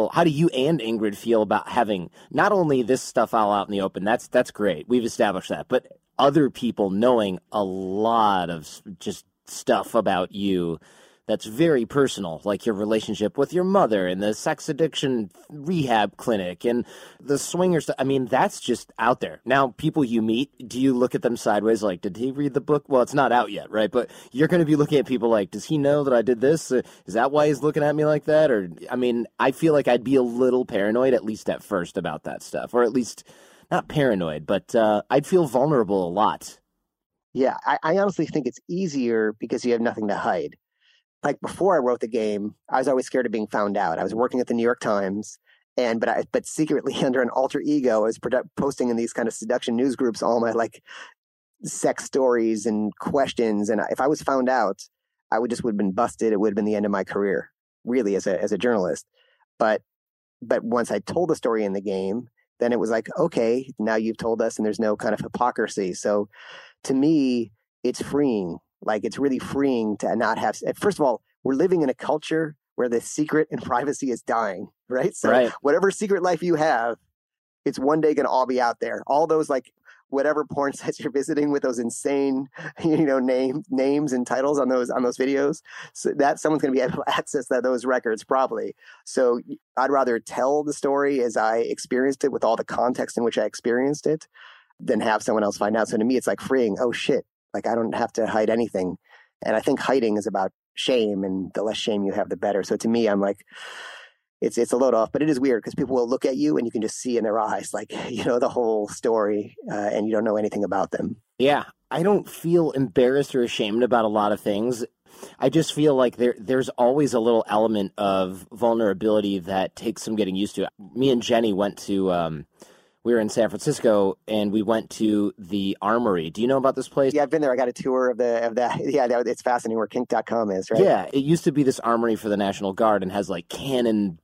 and Ingrid feel about having not only this stuff all out in the open? That's great. We've established that. But other people knowing a lot of just stuff about you that's very personal, like your relationship with your mother and the sex addiction rehab clinic and the swinger stuff. I mean, that's just out there. Now, people you meet, do you look at them sideways like, did he read the book? Well, it's not out yet, right? But you're going to be looking at people like, does he know that I did this? Is that why he's looking at me like that? Or, I mean, I feel like I'd be a little paranoid, at least at first, about that stuff. Or at least, not paranoid, but I'd feel vulnerable a lot. Yeah, I honestly think it's easier because you have nothing to hide. Like before I wrote the game, I was always scared of being found out. I was working at the New York Times, but secretly under an alter ego, I was posting in these kind of seduction news groups all my like sex stories and questions. And if I was found out, I would have been busted. It would have been the end of my career, really, as a journalist. But once I told the story in the game, then it was like, okay, now you've told us, and there's no kind of hypocrisy. So to me, it's freeing. Like, it's really freeing to not have, first of all, we're living in a culture where the secret and privacy is dying, right? So Whatever secret life you have, it's one day going to all be out there. All those, like, whatever porn sites you're visiting with those insane, names and titles on those videos, so that someone's going to be able to access those records probably. So I'd rather tell the story as I experienced it with all the context in which I experienced it than have someone else find out. So to me, it's like freeing. Oh shit. Like, I don't have to hide anything. And I think hiding is about shame, and the less shame you have, the better. So to me, I'm like, it's a load off, but it is weird because people will look at you and you can just see in their eyes, like, the whole story, and you don't know anything about them. Yeah. I don't feel embarrassed or ashamed about a lot of things. I just feel like there's always a little element of vulnerability that takes some getting used to. Me and Jenny went to, we were in San Francisco, and we went to the Armory. Do you know about this place? Yeah, I've been there. I got a tour of that. Yeah, it's fascinating where kink.com is, right? Yeah, it used to be this armory for the National Guard and has like cannon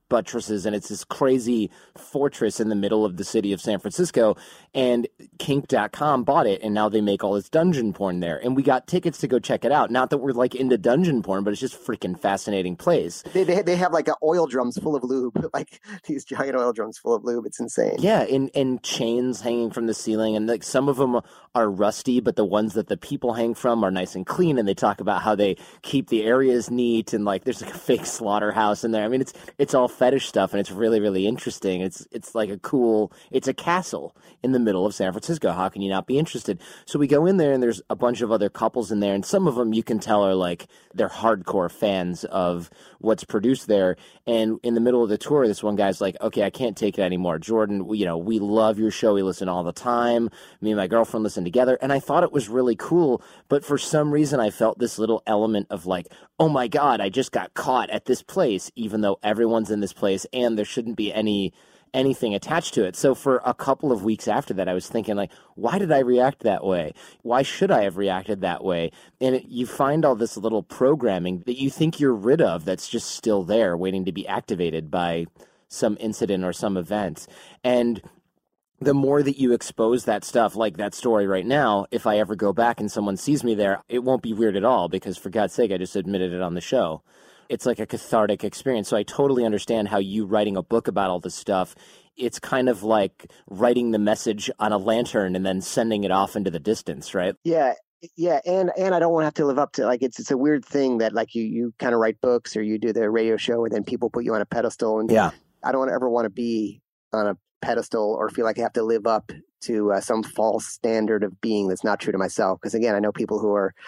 buttresses, and it's this crazy fortress in the middle of the city of San Francisco. And kink.com bought it, and now they make all this dungeon porn there. And we got tickets to go check it out. Not that we're like into dungeon porn, but it's just a freaking fascinating place. They have like oil drums full of lube, like these giant oil drums full of lube. It's insane. Yeah, and chains hanging from the ceiling, and like some of them are rusty, but the ones that the people hang from are nice and clean. And they talk about how they keep the areas neat, and like there's like a fake slaughterhouse in there. I mean, it's all fetish stuff, and it's really, really interesting. It's like it's a castle in the middle of San Francisco. How can you not be interested? So we go in there, and there's a bunch of other couples in there, and some of them you can tell are like they're hardcore fans of what's produced there. And in the middle of the tour, this one guy's like, okay, I can't take it anymore. Jordan, we love your show. We listen all the time. Me and my girlfriend listen together. And I thought it was really cool. But for some reason, I felt this little element of like, oh my God, I just got caught at this place, even though everyone's in this place and there shouldn't be anything attached to it. So for a couple of weeks after that, I was thinking like, why did I react that way? Why should I have reacted that way? And you find all this little programming that you think you're rid of that's just still there waiting to be activated by some incident or some event. And the more that you expose that stuff, like that story right now, if I ever go back and someone sees me there, it won't be weird at all, because for God's sake, I just admitted it on the show. It's like a cathartic experience. So I totally understand how you writing a book about all this stuff, it's kind of like writing the message on a lantern and then sending it off into the distance, right? Yeah. Yeah. And I don't want to have to live up to, like, it's a weird thing that like you kind of write books or you do the radio show and then people put you on a pedestal. And yeah, I don't ever want to be on a pedestal or feel like I have to live up to some false standard of being that's not true to myself. Because again, I know people who are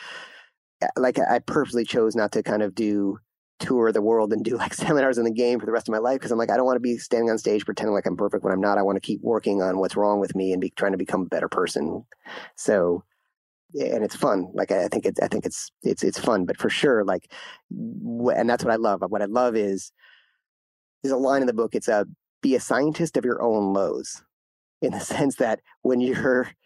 like, I purposely chose not to kind of tour the world and do like seminars in the game for the rest of my life, because I'm like, I don't want to be standing on stage pretending like I'm perfect when I'm not. I want to keep working on what's wrong with me and trying to become a better person. So, and it's fun. Like I think it's fun, but for sure, like, and that's what I love. What I love is there's a line in the book. It's be a scientist of your own lows, in the sense that when you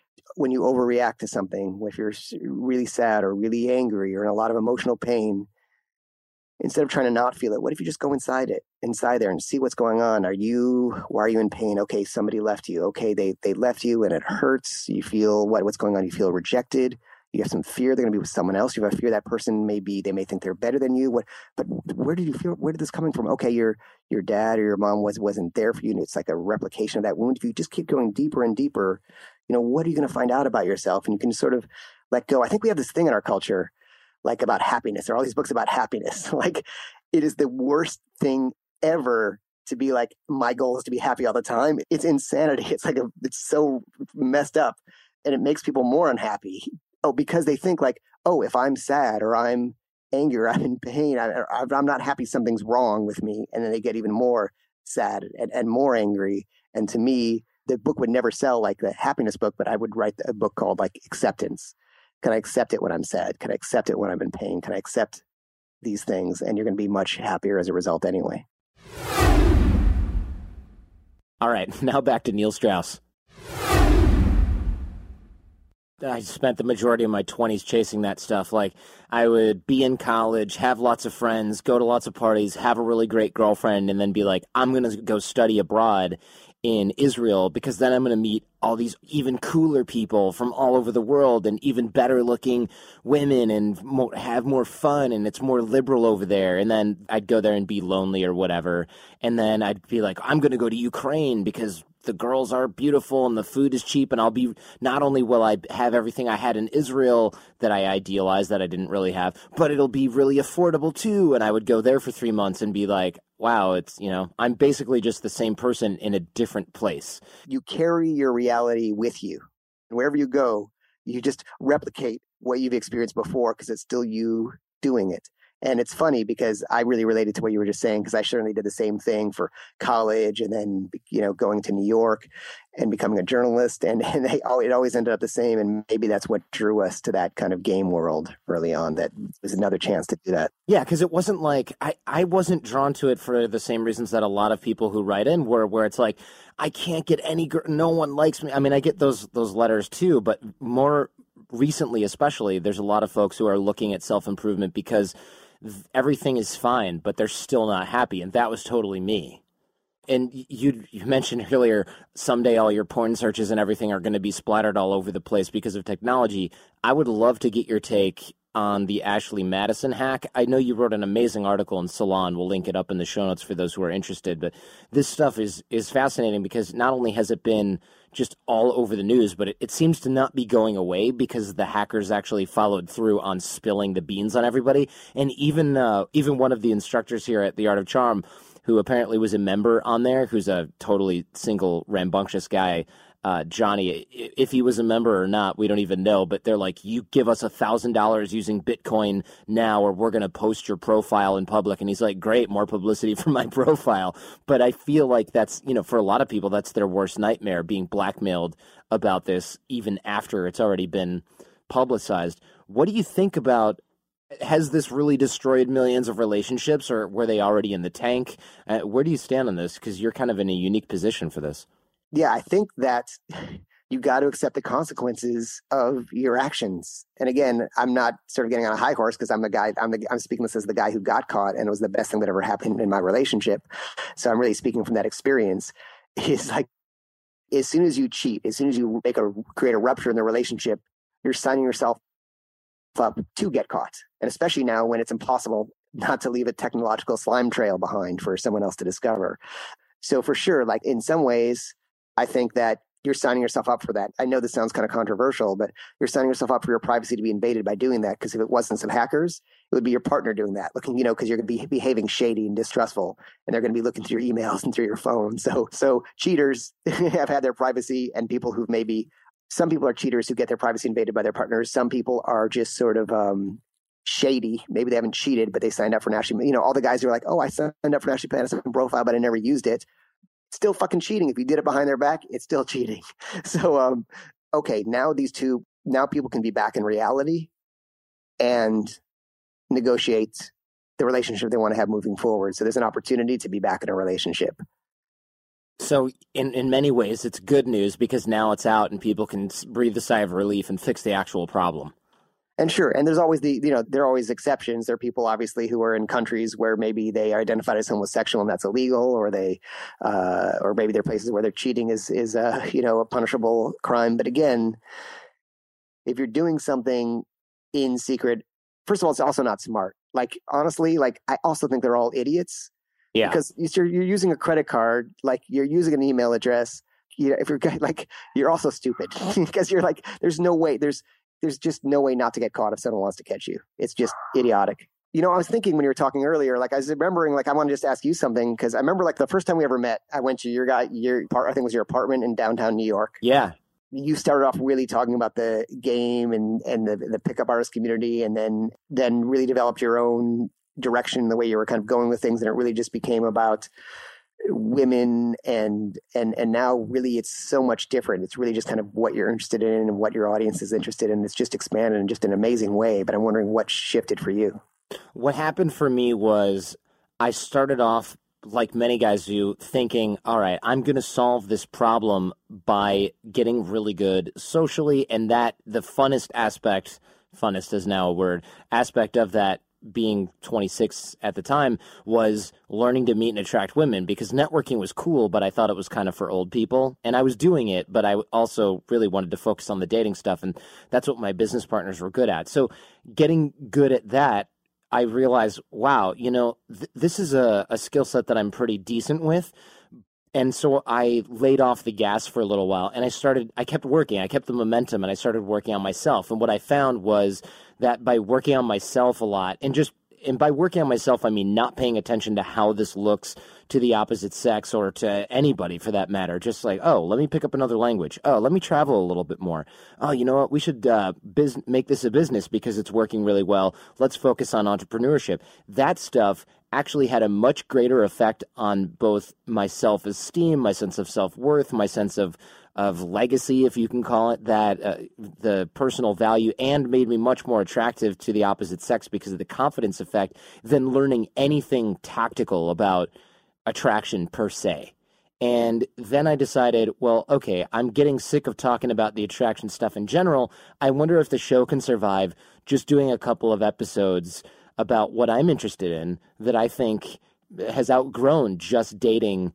overreact to something, if you're really sad or really angry or in a lot of emotional pain, instead of trying to not feel it, what if you just go inside there and see what's going on? Why are you in pain? Okay, somebody left you. Okay, they left you and it hurts. You feel what's going on? You feel rejected. You have some fear they're going to be with someone else. You have a fear that person they may think they're better than you. But where did you feel? Where did this coming from? Okay, your dad or your mom wasn't there for you, and it's like a replication of that wound. If you just keep going deeper and deeper, what are you going to find out about yourself? And you can sort of let go. I think we have this thing in our culture, like about happiness. There are all these books about happiness. Like it is the worst thing ever to be like, my goal is to be happy all the time. It's insanity. It's like it's so messed up, and it makes people more unhappy. Oh, because they think like, oh, if I'm sad or I'm angry or I'm in pain, I'm not happy, something's wrong with me. And then they get even more sad and more angry. And to me, the book would never sell like the happiness book, but I would write a book called like Acceptance. Can I accept it when I'm sad? Can I accept it when I'm in pain? Can I accept these things? And you're going to be much happier as a result anyway. All right, now back to Neil Strauss. I spent the majority of my 20s chasing that stuff. Like, I would be in college, have lots of friends, go to lots of parties, have a really great girlfriend, and then be like, I'm going to go study abroad in Israel, because then I'm going to meet all these even cooler people from all over the world and even better looking women and have more fun, and it's more liberal over there. And then I'd go there and be lonely or whatever. And then I'd be like, I'm going to go to Ukraine because the girls are beautiful and the food is cheap, and not only will I have everything I had in Israel that I idealized that I didn't really have, but it'll be really affordable too. And I would go there for 3 months and be like, wow, it's, I'm basically just the same person in a different place. You carry your reality with you. And wherever you go, you just replicate what you've experienced before, because it's still you doing it. And it's funny because I really related to what you were just saying, because I certainly did the same thing for college and then, going to New York and becoming a journalist. And it always ended up the same. And maybe that's what drew us to that kind of game world early on, that was another chance to do that. Yeah, because it wasn't like, I wasn't drawn to it for the same reasons that a lot of people who write in were, where it's like, I can't get any girl, no one likes me. I mean, I get those letters too, but more recently especially, there's a lot of folks who are looking at self-improvement because everything is fine, but they're still not happy. And that was totally me. And you mentioned earlier, someday all your porn searches and everything are going to be splattered all over the place because of technology. I would love to get your take on the Ashley Madison hack. I know you wrote an amazing article in Salon. We'll link it up in the show notes for those who are interested. But this stuff is fascinating because not only has it been just all over the news, but it seems to not be going away because the hackers actually followed through on spilling the beans on everybody. And even one of the instructors here at The Art of Charm, who apparently was a member on there, who's a totally single, rambunctious guy, Johnny, if he was a member or not, we don't even know, but they're like, you give us $1,000 using Bitcoin now, or we're going to post your profile in public. And he's like, great, more publicity for my profile. But I feel like that's, for a lot of people, that's their worst nightmare, being blackmailed about this, even after it's already been publicized. What do you think about, has this really destroyed millions of relationships, or were they already in the tank? Where do you stand on this? Because you're kind of in a unique position for this. Yeah, I think that you got to accept the consequences of your actions. And again, I'm not sort of getting on a high horse because I'm speaking this as the guy who got caught, and it was the best thing that ever happened in my relationship. So I'm really speaking from that experience. It's like, as soon as you cheat, as soon as you create a rupture in the relationship, you're signing yourself up to get caught. And especially now when it's impossible not to leave a technological slime trail behind for someone else to discover. So for sure, like in some ways, I think that you're signing yourself up for that. I know this sounds kind of controversial, but you're signing yourself up for your privacy to be invaded by doing that. Because if it wasn't some hackers, it would be your partner doing that, looking, because you're going to be behaving shady and distrustful, and they're going to be looking through your emails and through your phone. So cheaters have had their privacy, and people who've some people are cheaters who get their privacy invaded by their partners. Some people are just sort of shady. Maybe they haven't cheated, but they signed up for an Ashley. All the guys who are like, oh, I signed up for an Ashley Madison profile, but I never used it. Still fucking cheating. If you did it behind their back, it's still cheating. So, okay, now people can be back in reality and negotiate the relationship they want to have moving forward. So there's an opportunity to be back in a relationship. So in many ways, it's good news because now it's out and people can breathe a sigh of relief and fix the actual problem. And sure. And there's always there are always exceptions. There are people obviously who are in countries where maybe they are identified as homosexual and that's illegal, or or maybe there are places where their cheating is a punishable crime. But again, if you're doing something in secret, first of all, it's also not smart. Like, honestly, I also think they're all idiots. Yeah. Because you're using a credit card, like you're using an email address. If you're like, you're also stupid because you're like, there's no way, there's just no way not to get caught if someone wants to catch you. It's just idiotic. I was thinking when you were talking earlier, I was remembering, I want to just ask you something, because I remember the first time we ever met, I went to I think it was your apartment in downtown New York. Yeah. You started off really talking about the game and the pickup artist community, and then really developed your own direction, the way you were kind of going with things. And it really just became about women, and now really it's so much different. It's really just kind of what you're interested in and what your audience is interested in. It's just expanded in just an amazing way. But I'm wondering what shifted for you. What happened for me was I started off, like many guys do, thinking, all right, I'm going to solve this problem by getting really good socially, and that the funnest is now a word, aspect of that, being 26 at the time, was learning to meet and attract women, because networking was cool, but I thought it was kind of for old people, and I was doing it, but I also really wanted to focus on the dating stuff, and that's what my business partners were good at. So getting good at that, I realized, wow, this is a skill set that I'm pretty decent with. And so I laid off the gas for a little while, and I kept working. I kept the momentum, and I started working on myself. And what I found was that by working on myself a lot, and by working on myself, I mean not paying attention to how this looks to the opposite sex or to anybody for that matter. Just like, oh, let me pick up another language. Oh, let me travel a little bit more. Oh, you know what? We should make this a business because it's working really well. Let's focus on entrepreneurship. That stuff actually had a much greater effect on both my self-esteem, my sense of self-worth, my sense of legacy, if you can call it that, the personal value, and made me much more attractive to the opposite sex because of the confidence effect than learning anything tactical about attraction per se. And then I decided, well, okay, I'm getting sick of talking about the attraction stuff in general. I wonder if the show can survive just doing a couple of episodes about what I'm interested in that I think has outgrown just dating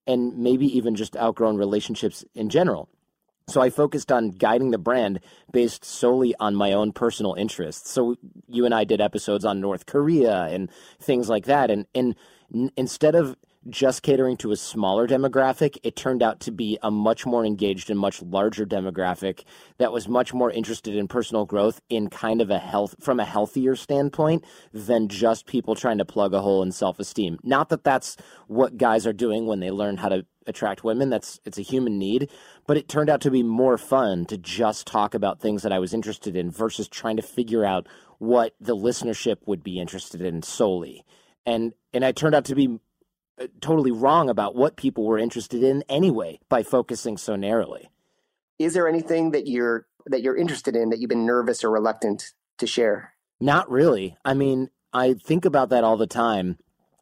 and maybe even just outgrown relationships in general. So I focused on guiding the brand based solely on my own personal interests. So you and I did episodes on North Korea and things like that. And instead of just catering to a smaller demographic, it turned out to be a much more engaged and much larger demographic that was much more interested in personal growth in kind of from a healthier standpoint than just people trying to plug a hole in self-esteem. Not that that's what guys are doing when they learn how to attract women. It's a human need, but it turned out to be more fun to just talk about things that I was interested in versus trying to figure out what the listenership would be interested in solely. And I turned out to be totally wrong about what people were interested in anyway by focusing so narrowly. Is there anything that you're interested in that you've been nervous or reluctant to share? Not really. I mean, I think about that all the time,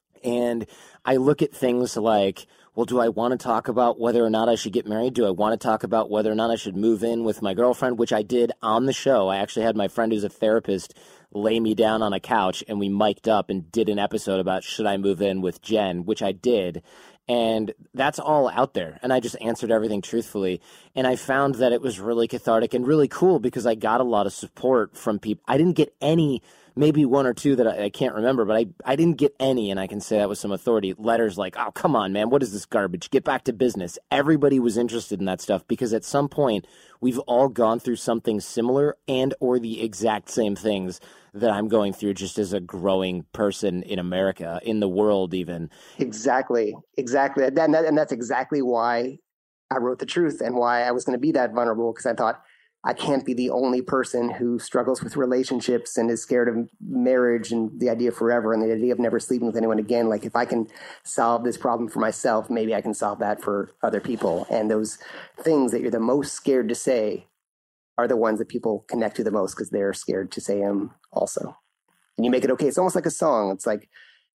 and I look at things like, well, do I want to talk about whether or not I should get married? Do I want to talk about whether or not I should move in with my girlfriend, which I did on the show. I actually had my friend who's a therapist lay me down on a couch, and we mic'd up and did an episode about should I move in with Jen, which I did. And that's all out there. And I just answered everything truthfully. And I found that it was really cathartic and really cool because I got a lot of support from people. I didn't get any, maybe one or two that I can't remember, but I didn't get any, and I can say that with some authority, letters like, oh, come on, man, what is this garbage? Get back to business. Everybody was interested in that stuff because at some point we've all gone through something similar and or the exact same things that I'm going through just as a growing person in America, in the world even. Exactly. And that's exactly why I wrote The Truth and why I was going to be that vulnerable, because I thought I can't be the only person who struggles with relationships and is scared of marriage and the idea of forever and the idea of never sleeping with anyone again. Like, if I can solve this problem for myself, maybe I can solve that for other people. And those things that you're the most scared to say are the ones that people connect to the most because they're scared to say them also. And you make it okay. It's almost like a song. It's like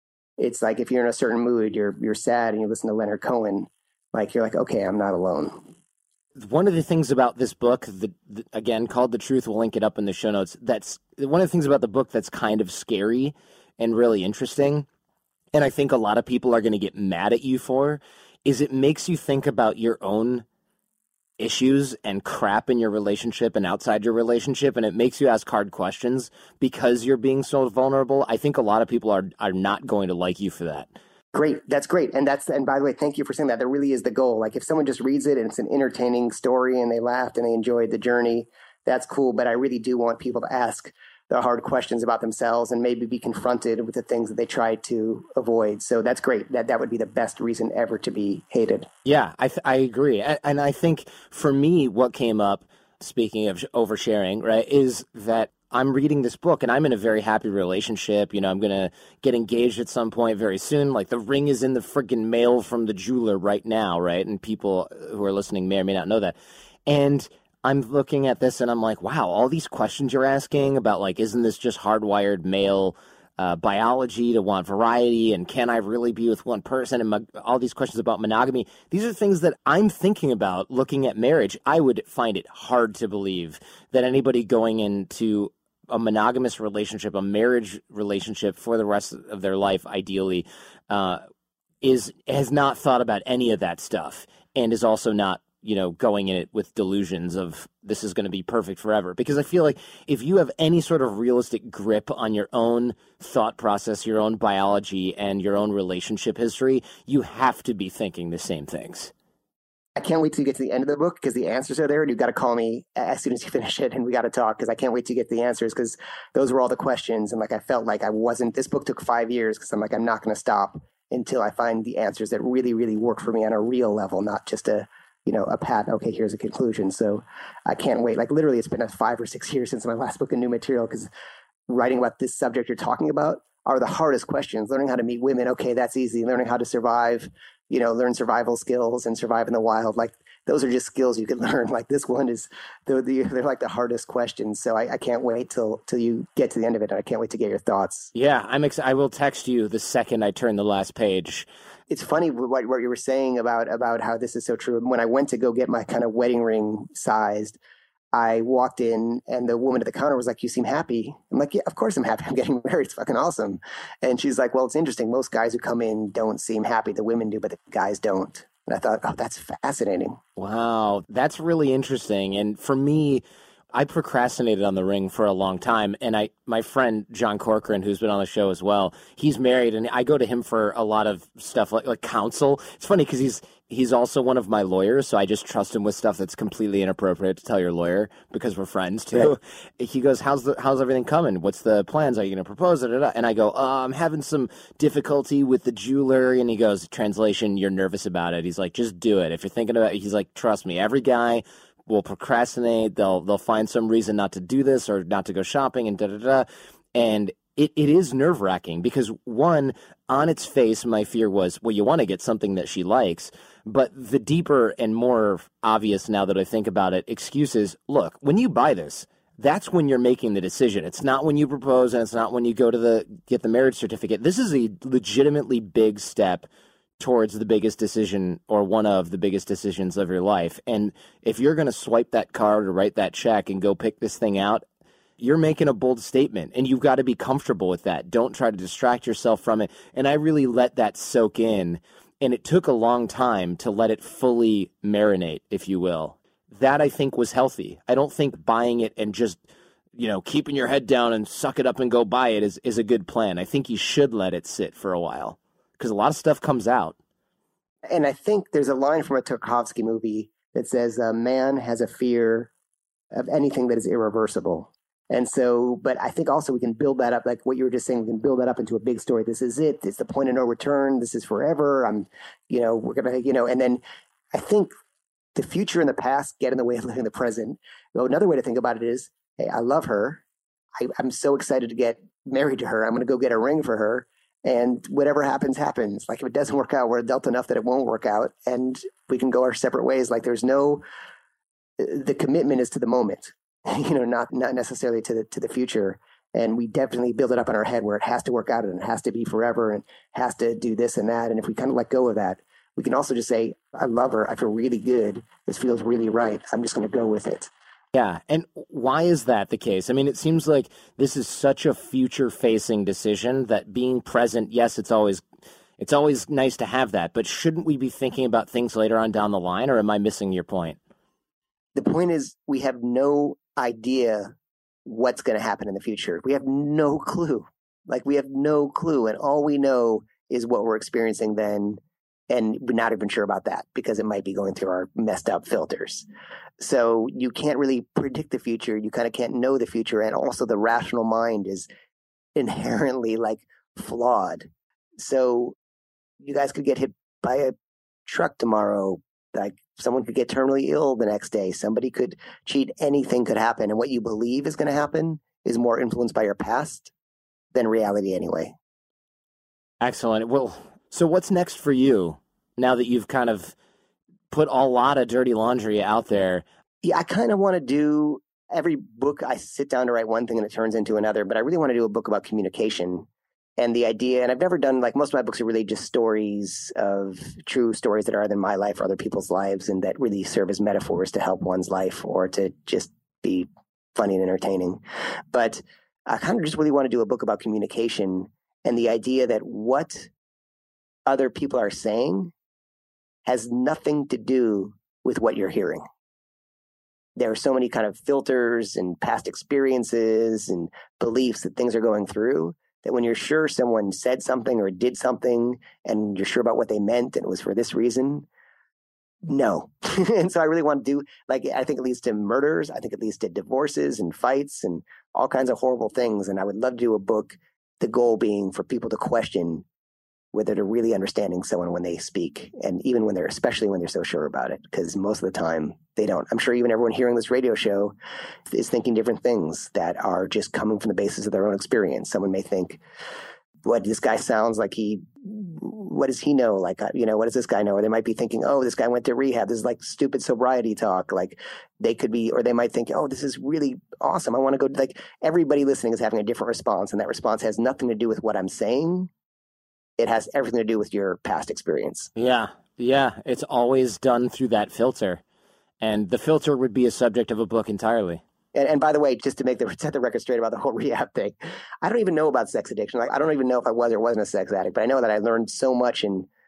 if you're in a certain mood, you're sad and you listen to Leonard Cohen, like you're like, okay, I'm not alone. One of the things about this book, again, called The Truth, we'll link it up in the show notes. That's one of the things about the book that's kind of scary and really interesting, and I think a lot of people are going to get mad at you for, is it makes you think about your own issues and crap in your relationship and outside your relationship, and it makes you ask hard questions because you're being so vulnerable. I think a lot of people are not going to like you for that. Great. That's great. And by the way, thank you for saying that. That really is the goal. Like, if someone just reads it and it's an entertaining story and they laughed and they enjoyed the journey, that's cool. But I really do want people to ask the hard questions about themselves and maybe be confronted with the things that they try to avoid. So that's great. That would be the best reason ever to be hated. Yeah, I agree. And I think for me, what came up, speaking of oversharing, right, is that I'm reading this book and I'm in a very happy relationship. You know, I'm going to get engaged at some point very soon. Like, the ring is in the freaking mail from the jeweler right now, right? And people who are listening may or may not know that. And I'm looking at this and I'm like, wow, all these questions you're asking about, like, isn't this just hardwired male biology to want variety? And can I really be with one person? And all these questions about monogamy. These are things that I'm thinking about looking at marriage. I would find it hard to believe that anybody going into a monogamous relationship, a marriage relationship for the rest of their life, ideally, has not thought about any of that stuff, and is also not, going in it with delusions of this is going to be perfect forever. Because I feel like if you have any sort of realistic grip on your own thought process, your own biology, and your own relationship history, you have to be thinking the same things. I can't wait to get to the end of the book because the answers are there, and you've got to call me as soon as you finish it, and we got to talk because I can't wait to get the answers because those were all the questions. And like, I felt like this book took 5 years because I'm like, I'm not going to stop until I find the answers that really, really work for me on a real level, not just a pat, okay, here's a conclusion. So I can't wait. Like, literally, it's been 5 or 6 years since my last book of new material because writing about this subject you're talking about are the hardest questions. Learning how to meet women, okay, that's easy. Learning how to survive, learn survival skills and survive in the wild. Like, those are just skills you can learn. Like, this one is, they're like the hardest questions. So I can't wait till you get to the end of it. And I can't wait to get your thoughts. Yeah, I'm excited. I will text you the second I turn the last page. It's funny what you were saying about how this is so true. When I went to go get my kind of wedding ring sized, I walked in and the woman at the counter was like, "You seem happy." I'm like, "Yeah, of course I'm happy. I'm getting married. It's fucking awesome." And she's like, "Well, it's interesting. Most guys who come in don't seem happy. The women do, but the guys don't." And I thought, oh, that's fascinating. Wow, that's really interesting. And for me, I procrastinated on the ring for a long time. And my friend John Corcoran, who's been on the show as well, he's married, and I go to him for a lot of stuff like counsel. It's funny because he's also one of my lawyers, so I just trust him with stuff that's completely inappropriate to tell your lawyer because we're friends too. Right. He goes, how's everything coming? What's the plans? Are you going to propose? And I go, I'm having some difficulty with the jeweler. And he goes, translation, you're nervous about it. He's like, just do it. If you're thinking about it, he's like, trust me, every guy will procrastinate. They'll find some reason not to do this or not to go shopping and da-da-da. And it is nerve-wracking because, one, on its face, my fear was, well, you want to get something that she likes. But the deeper and more obvious, now that I think about it, excuse is, look, when you buy this, that's when you're making the decision. It's not when you propose, and it's not when you go to get the marriage certificate. This is a legitimately big step towards the biggest decision or one of the biggest decisions of your life. And if you're going to swipe that card or write that check and go pick this thing out, you're making a bold statement, and you've got to be comfortable with that. Don't try to distract yourself from it. And I really let that soak in, and it took a long time to let it fully marinate, if you will. That, I think, was healthy. I don't think buying it and just, keeping your head down and suck it up and go buy it is a good plan. I think you should let it sit for a while because a lot of stuff comes out. And I think there's a line from a Tarkovsky movie that says, a man has a fear of anything that is irreversible. And so, but I think also we can build that up, like what you were just saying, we can build that up into a big story. This is it. It's the point of no return. This is forever. We're going to, and then I think the future and the past get in the way of living the present. Another way to think about it is, hey, I love her. I'm so excited to get married to her. I'm going to go get a ring for her. And whatever happens, happens. Like if it doesn't work out, we're adult enough that it won't work out. And we can go our separate ways. Like the commitment is to the moment. Not necessarily to the future. And we definitely build it up in our head where it has to work out and it has to be forever and has to do this and that. And if we kind of let go of that, we can also just say, I love her. I feel really good. This feels really right. I'm just going to go with it. Yeah. And why is that the case? I mean, it seems like this is such a future-facing decision that being present, yes, it's always nice to have that. But shouldn't we be thinking about things later on down the line, or am I missing your point? The point is we have no idea what's going to happen in the future. We have no clue. We have no clue. And all we know is what we're experiencing then. And we're not even sure about that because it might be going through our messed up filters. So you can't really predict the future. You kind of can't know the future. And also the rational mind is inherently flawed. So you guys could get hit by a truck tomorrow. Someone could get terminally ill the next day. Somebody could cheat. Anything could happen. And what you believe is going to happen is more influenced by your past than reality anyway. Excellent. Well, so what's next for you now that you've kind of put a lot of dirty laundry out there? Yeah, I kind of want to do every book. I sit down to write one thing and it turns into another, but I really want to do a book about communication. And the idea, and I've never done, most of my books are really just stories of true stories that are either my life or other people's lives and that really serve as metaphors to help one's life or to just be funny and entertaining. But I kind of just really want to do a book about communication and the idea that what other people are saying has nothing to do with what you're hearing. There are so many kind of filters and past experiences and beliefs that things are going through that when you're sure someone said something or did something and you're sure about what they meant and it was for this reason, no. And so I really want to do, I think it leads to murders. I think it leads to divorces and fights and all kinds of horrible things. And I would love to do a book, the goal being for people to question whether they're really understanding someone when they speak, and even especially when they're so sure about it, because most of the time they don't. I'm sure even everyone hearing this radio show is thinking different things that are just coming from the basis of their own experience. Someone may think, what, this guy sounds like what does he know? What does this guy know? Or they might be thinking, oh, this guy went to rehab. This is stupid sobriety talk. They could be, or they might think, oh, this is really awesome. I want to go, everybody listening is having a different response. And that response has nothing to do with what I'm saying. It has everything to do with your past experience. Yeah. It's always done through that filter. And the filter would be a subject of a book entirely. And by the way, just to set the record straight about the whole rehab thing, I don't even know about sex addiction. I don't even know if I was or wasn't a sex addict, but I know that I learned so much in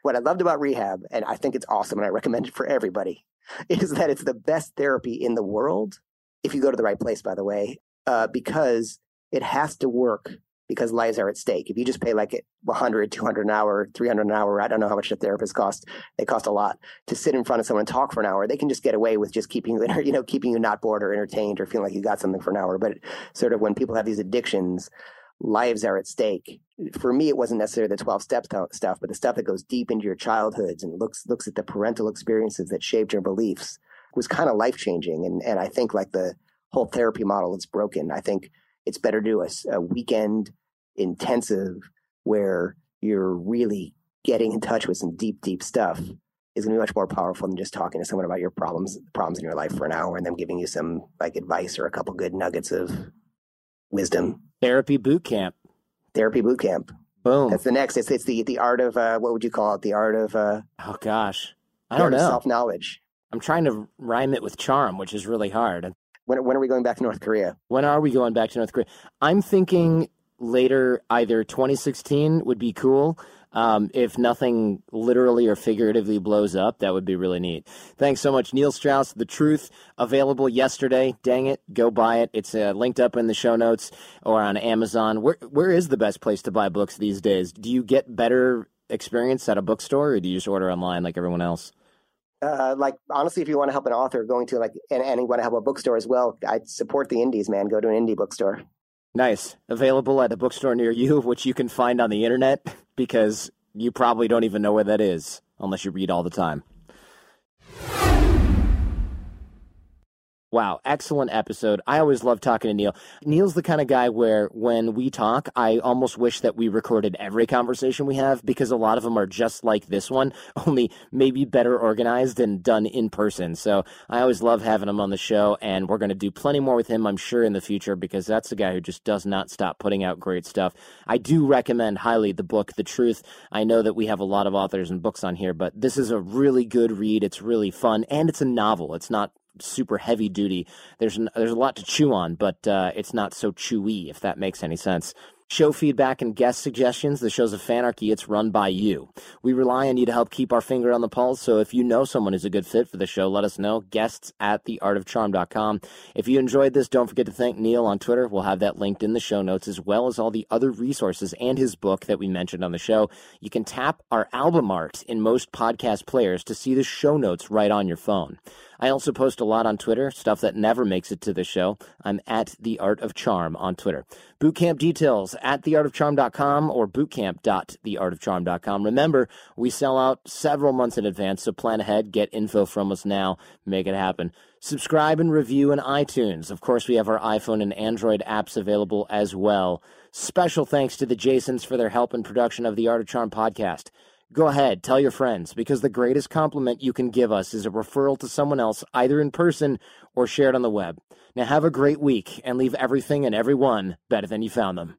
What I loved about rehab, and I think it's awesome and I recommend it for everybody, is that it's the best therapy in the world, if you go to the right place, by the way, because it has to work because lives are at stake. If you just pay like $100, $200 an hour, $300 an hour, I don't know how much the therapists cost. They cost a lot to sit in front of someone and talk for an hour. They can just get away with just keeping you not bored or entertained or feeling like you got something for an hour. But sort of when people have these addictions, lives are at stake. For me, it wasn't necessarily the 12-step stuff, but the stuff that goes deep into your childhoods and looks at the parental experiences that shaped your beliefs was kind of life-changing. And I think like the whole therapy model is broken. I think it's better to do a weekend intensive where you're really getting in touch with some deep, deep stuff is going to be much more powerful than just talking to someone about your problems in your life for an hour and them giving you some like advice or a couple good nuggets of wisdom. Therapy boot camp. Boom. That's the next. It's the art of what would you call it? The art of oh gosh, I don't know. Self-knowledge. I'm trying to rhyme it with charm, which is really hard. When are we going back to North Korea? When are we going back to North Korea? I'm thinking later, either 2016 would be cool. If nothing literally or figuratively blows up, that would be really neat. Thanks so much, Neil Strauss. The Truth, available yesterday. Dang it, go buy it. It's linked up in the show notes or on Amazon. Where is the best place to buy books these days? Do you get better experience at a bookstore, or do you just order online like everyone else? Like, honestly, if you want to help an author going to and you want to help a bookstore as well, I support the indies, man. Go to an indie bookstore. Nice. Available at a bookstore near you, which you can find on the internet, because you probably don't even know where that is unless you read all the time. Wow, excellent episode. I always love talking to Neil. Neil's the kind of guy where when we talk, I almost wish that we recorded every conversation we have, because a lot of them are just like this one, only maybe better organized and done in person. So I always love having him on the show, and we're going to do plenty more with him, I'm sure, in the future, because that's a guy who just does not stop putting out great stuff. I do recommend highly the book, The Truth. I know that we have a lot of authors and books on here, but this is a really good read. It's really fun, and it's a novel. It's not super heavy duty. There's a lot to chew on, but it's not so chewy, if that makes any sense. Show feedback and guest suggestions. The show's a Fanarchy. It's run by you. We rely on you to help keep our finger on the pulse, so if you know someone who's a good fit for the show, let us know. Guests at theartofcharm.com. If you enjoyed this, don't forget to thank Neil on Twitter. We'll have that linked in the show notes, as well as all the other resources and his book that we mentioned on the show. You can tap our album art in most podcast players to see the show notes right on your phone. I also post a lot on Twitter, stuff that never makes it to the show. I'm at The Art of Charm on Twitter. Bootcamp details at theartofcharm.com or bootcamp.theartofcharm.com. Remember, we sell out several months in advance, so plan ahead, get info from us now, make it happen. Subscribe and review in iTunes. Of course, we have our iPhone and Android apps available as well. Special thanks to the Jasons for their help in production of the Art of Charm podcast. Go ahead, tell your friends, because the greatest compliment you can give us is a referral to someone else, either in person or shared on the web. Now have a great week, and leave everything and everyone better than you found them.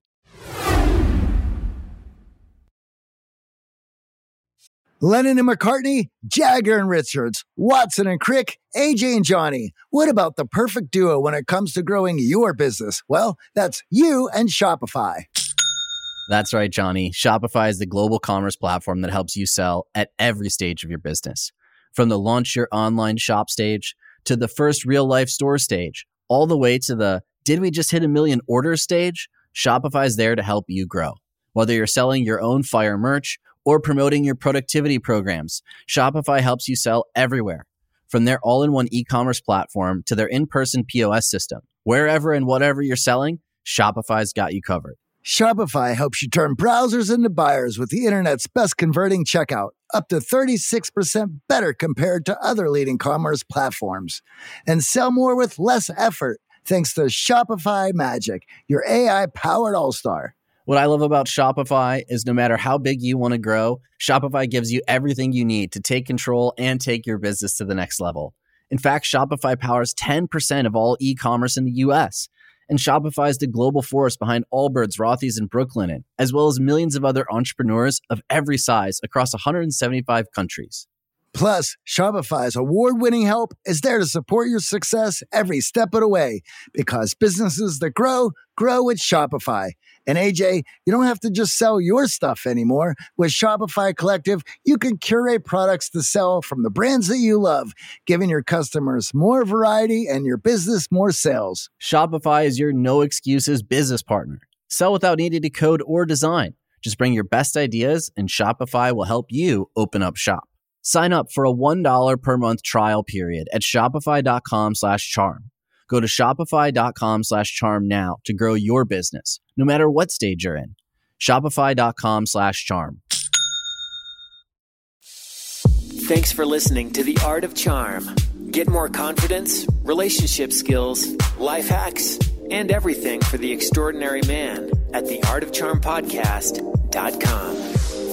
Lennon and McCartney, Jagger and Richards, Watson and Crick, AJ and Johnny. What about the perfect duo when it comes to growing your business? Well, that's you and Shopify. That's right, Johnny. Shopify is the global commerce platform that helps you sell at every stage of your business. From the launch your online shop stage to the first real life store stage, all the way to the did we just hit 1 million orders stage? Shopify is there to help you grow. Whether you're selling your own fire merch or promoting your productivity programs, Shopify helps you sell everywhere. From their all-in-one e-commerce platform to their in-person POS system, wherever and whatever you're selling, Shopify's got you covered. Shopify helps you turn browsers into buyers with the internet's best converting checkout, up to 36% better compared to other leading commerce platforms. And sell more with less effort thanks to Shopify Magic, your AI-powered all-star. What I love about Shopify is no matter how big you want to grow, Shopify gives you everything you need to take control and take your business to the next level. In fact, Shopify powers 10% of all e-commerce in the U.S., and Shopify is the global force behind Allbirds, Rothy's, and Brooklinen, as well as millions of other entrepreneurs of every size across 175 countries. Plus, Shopify's award-winning help is there to support your success every step of the way, because businesses that grow with Shopify. And AJ, you don't have to just sell your stuff anymore. With Shopify Collective, you can curate products to sell from the brands that you love, giving your customers more variety and your business more sales. Shopify is your no-excuses business partner. Sell without needing to code or design. Just bring your best ideas, and Shopify will help you open up shop. Sign up for a $1 per month trial period at shopify.com/charm. Go to shopify.com/charm now to grow your business, no matter what stage you're in. Shopify.com/charm. Thanks for listening to The Art of Charm. Get more confidence, relationship skills, life hacks, and everything for the extraordinary man at theartofcharmpodcast.com.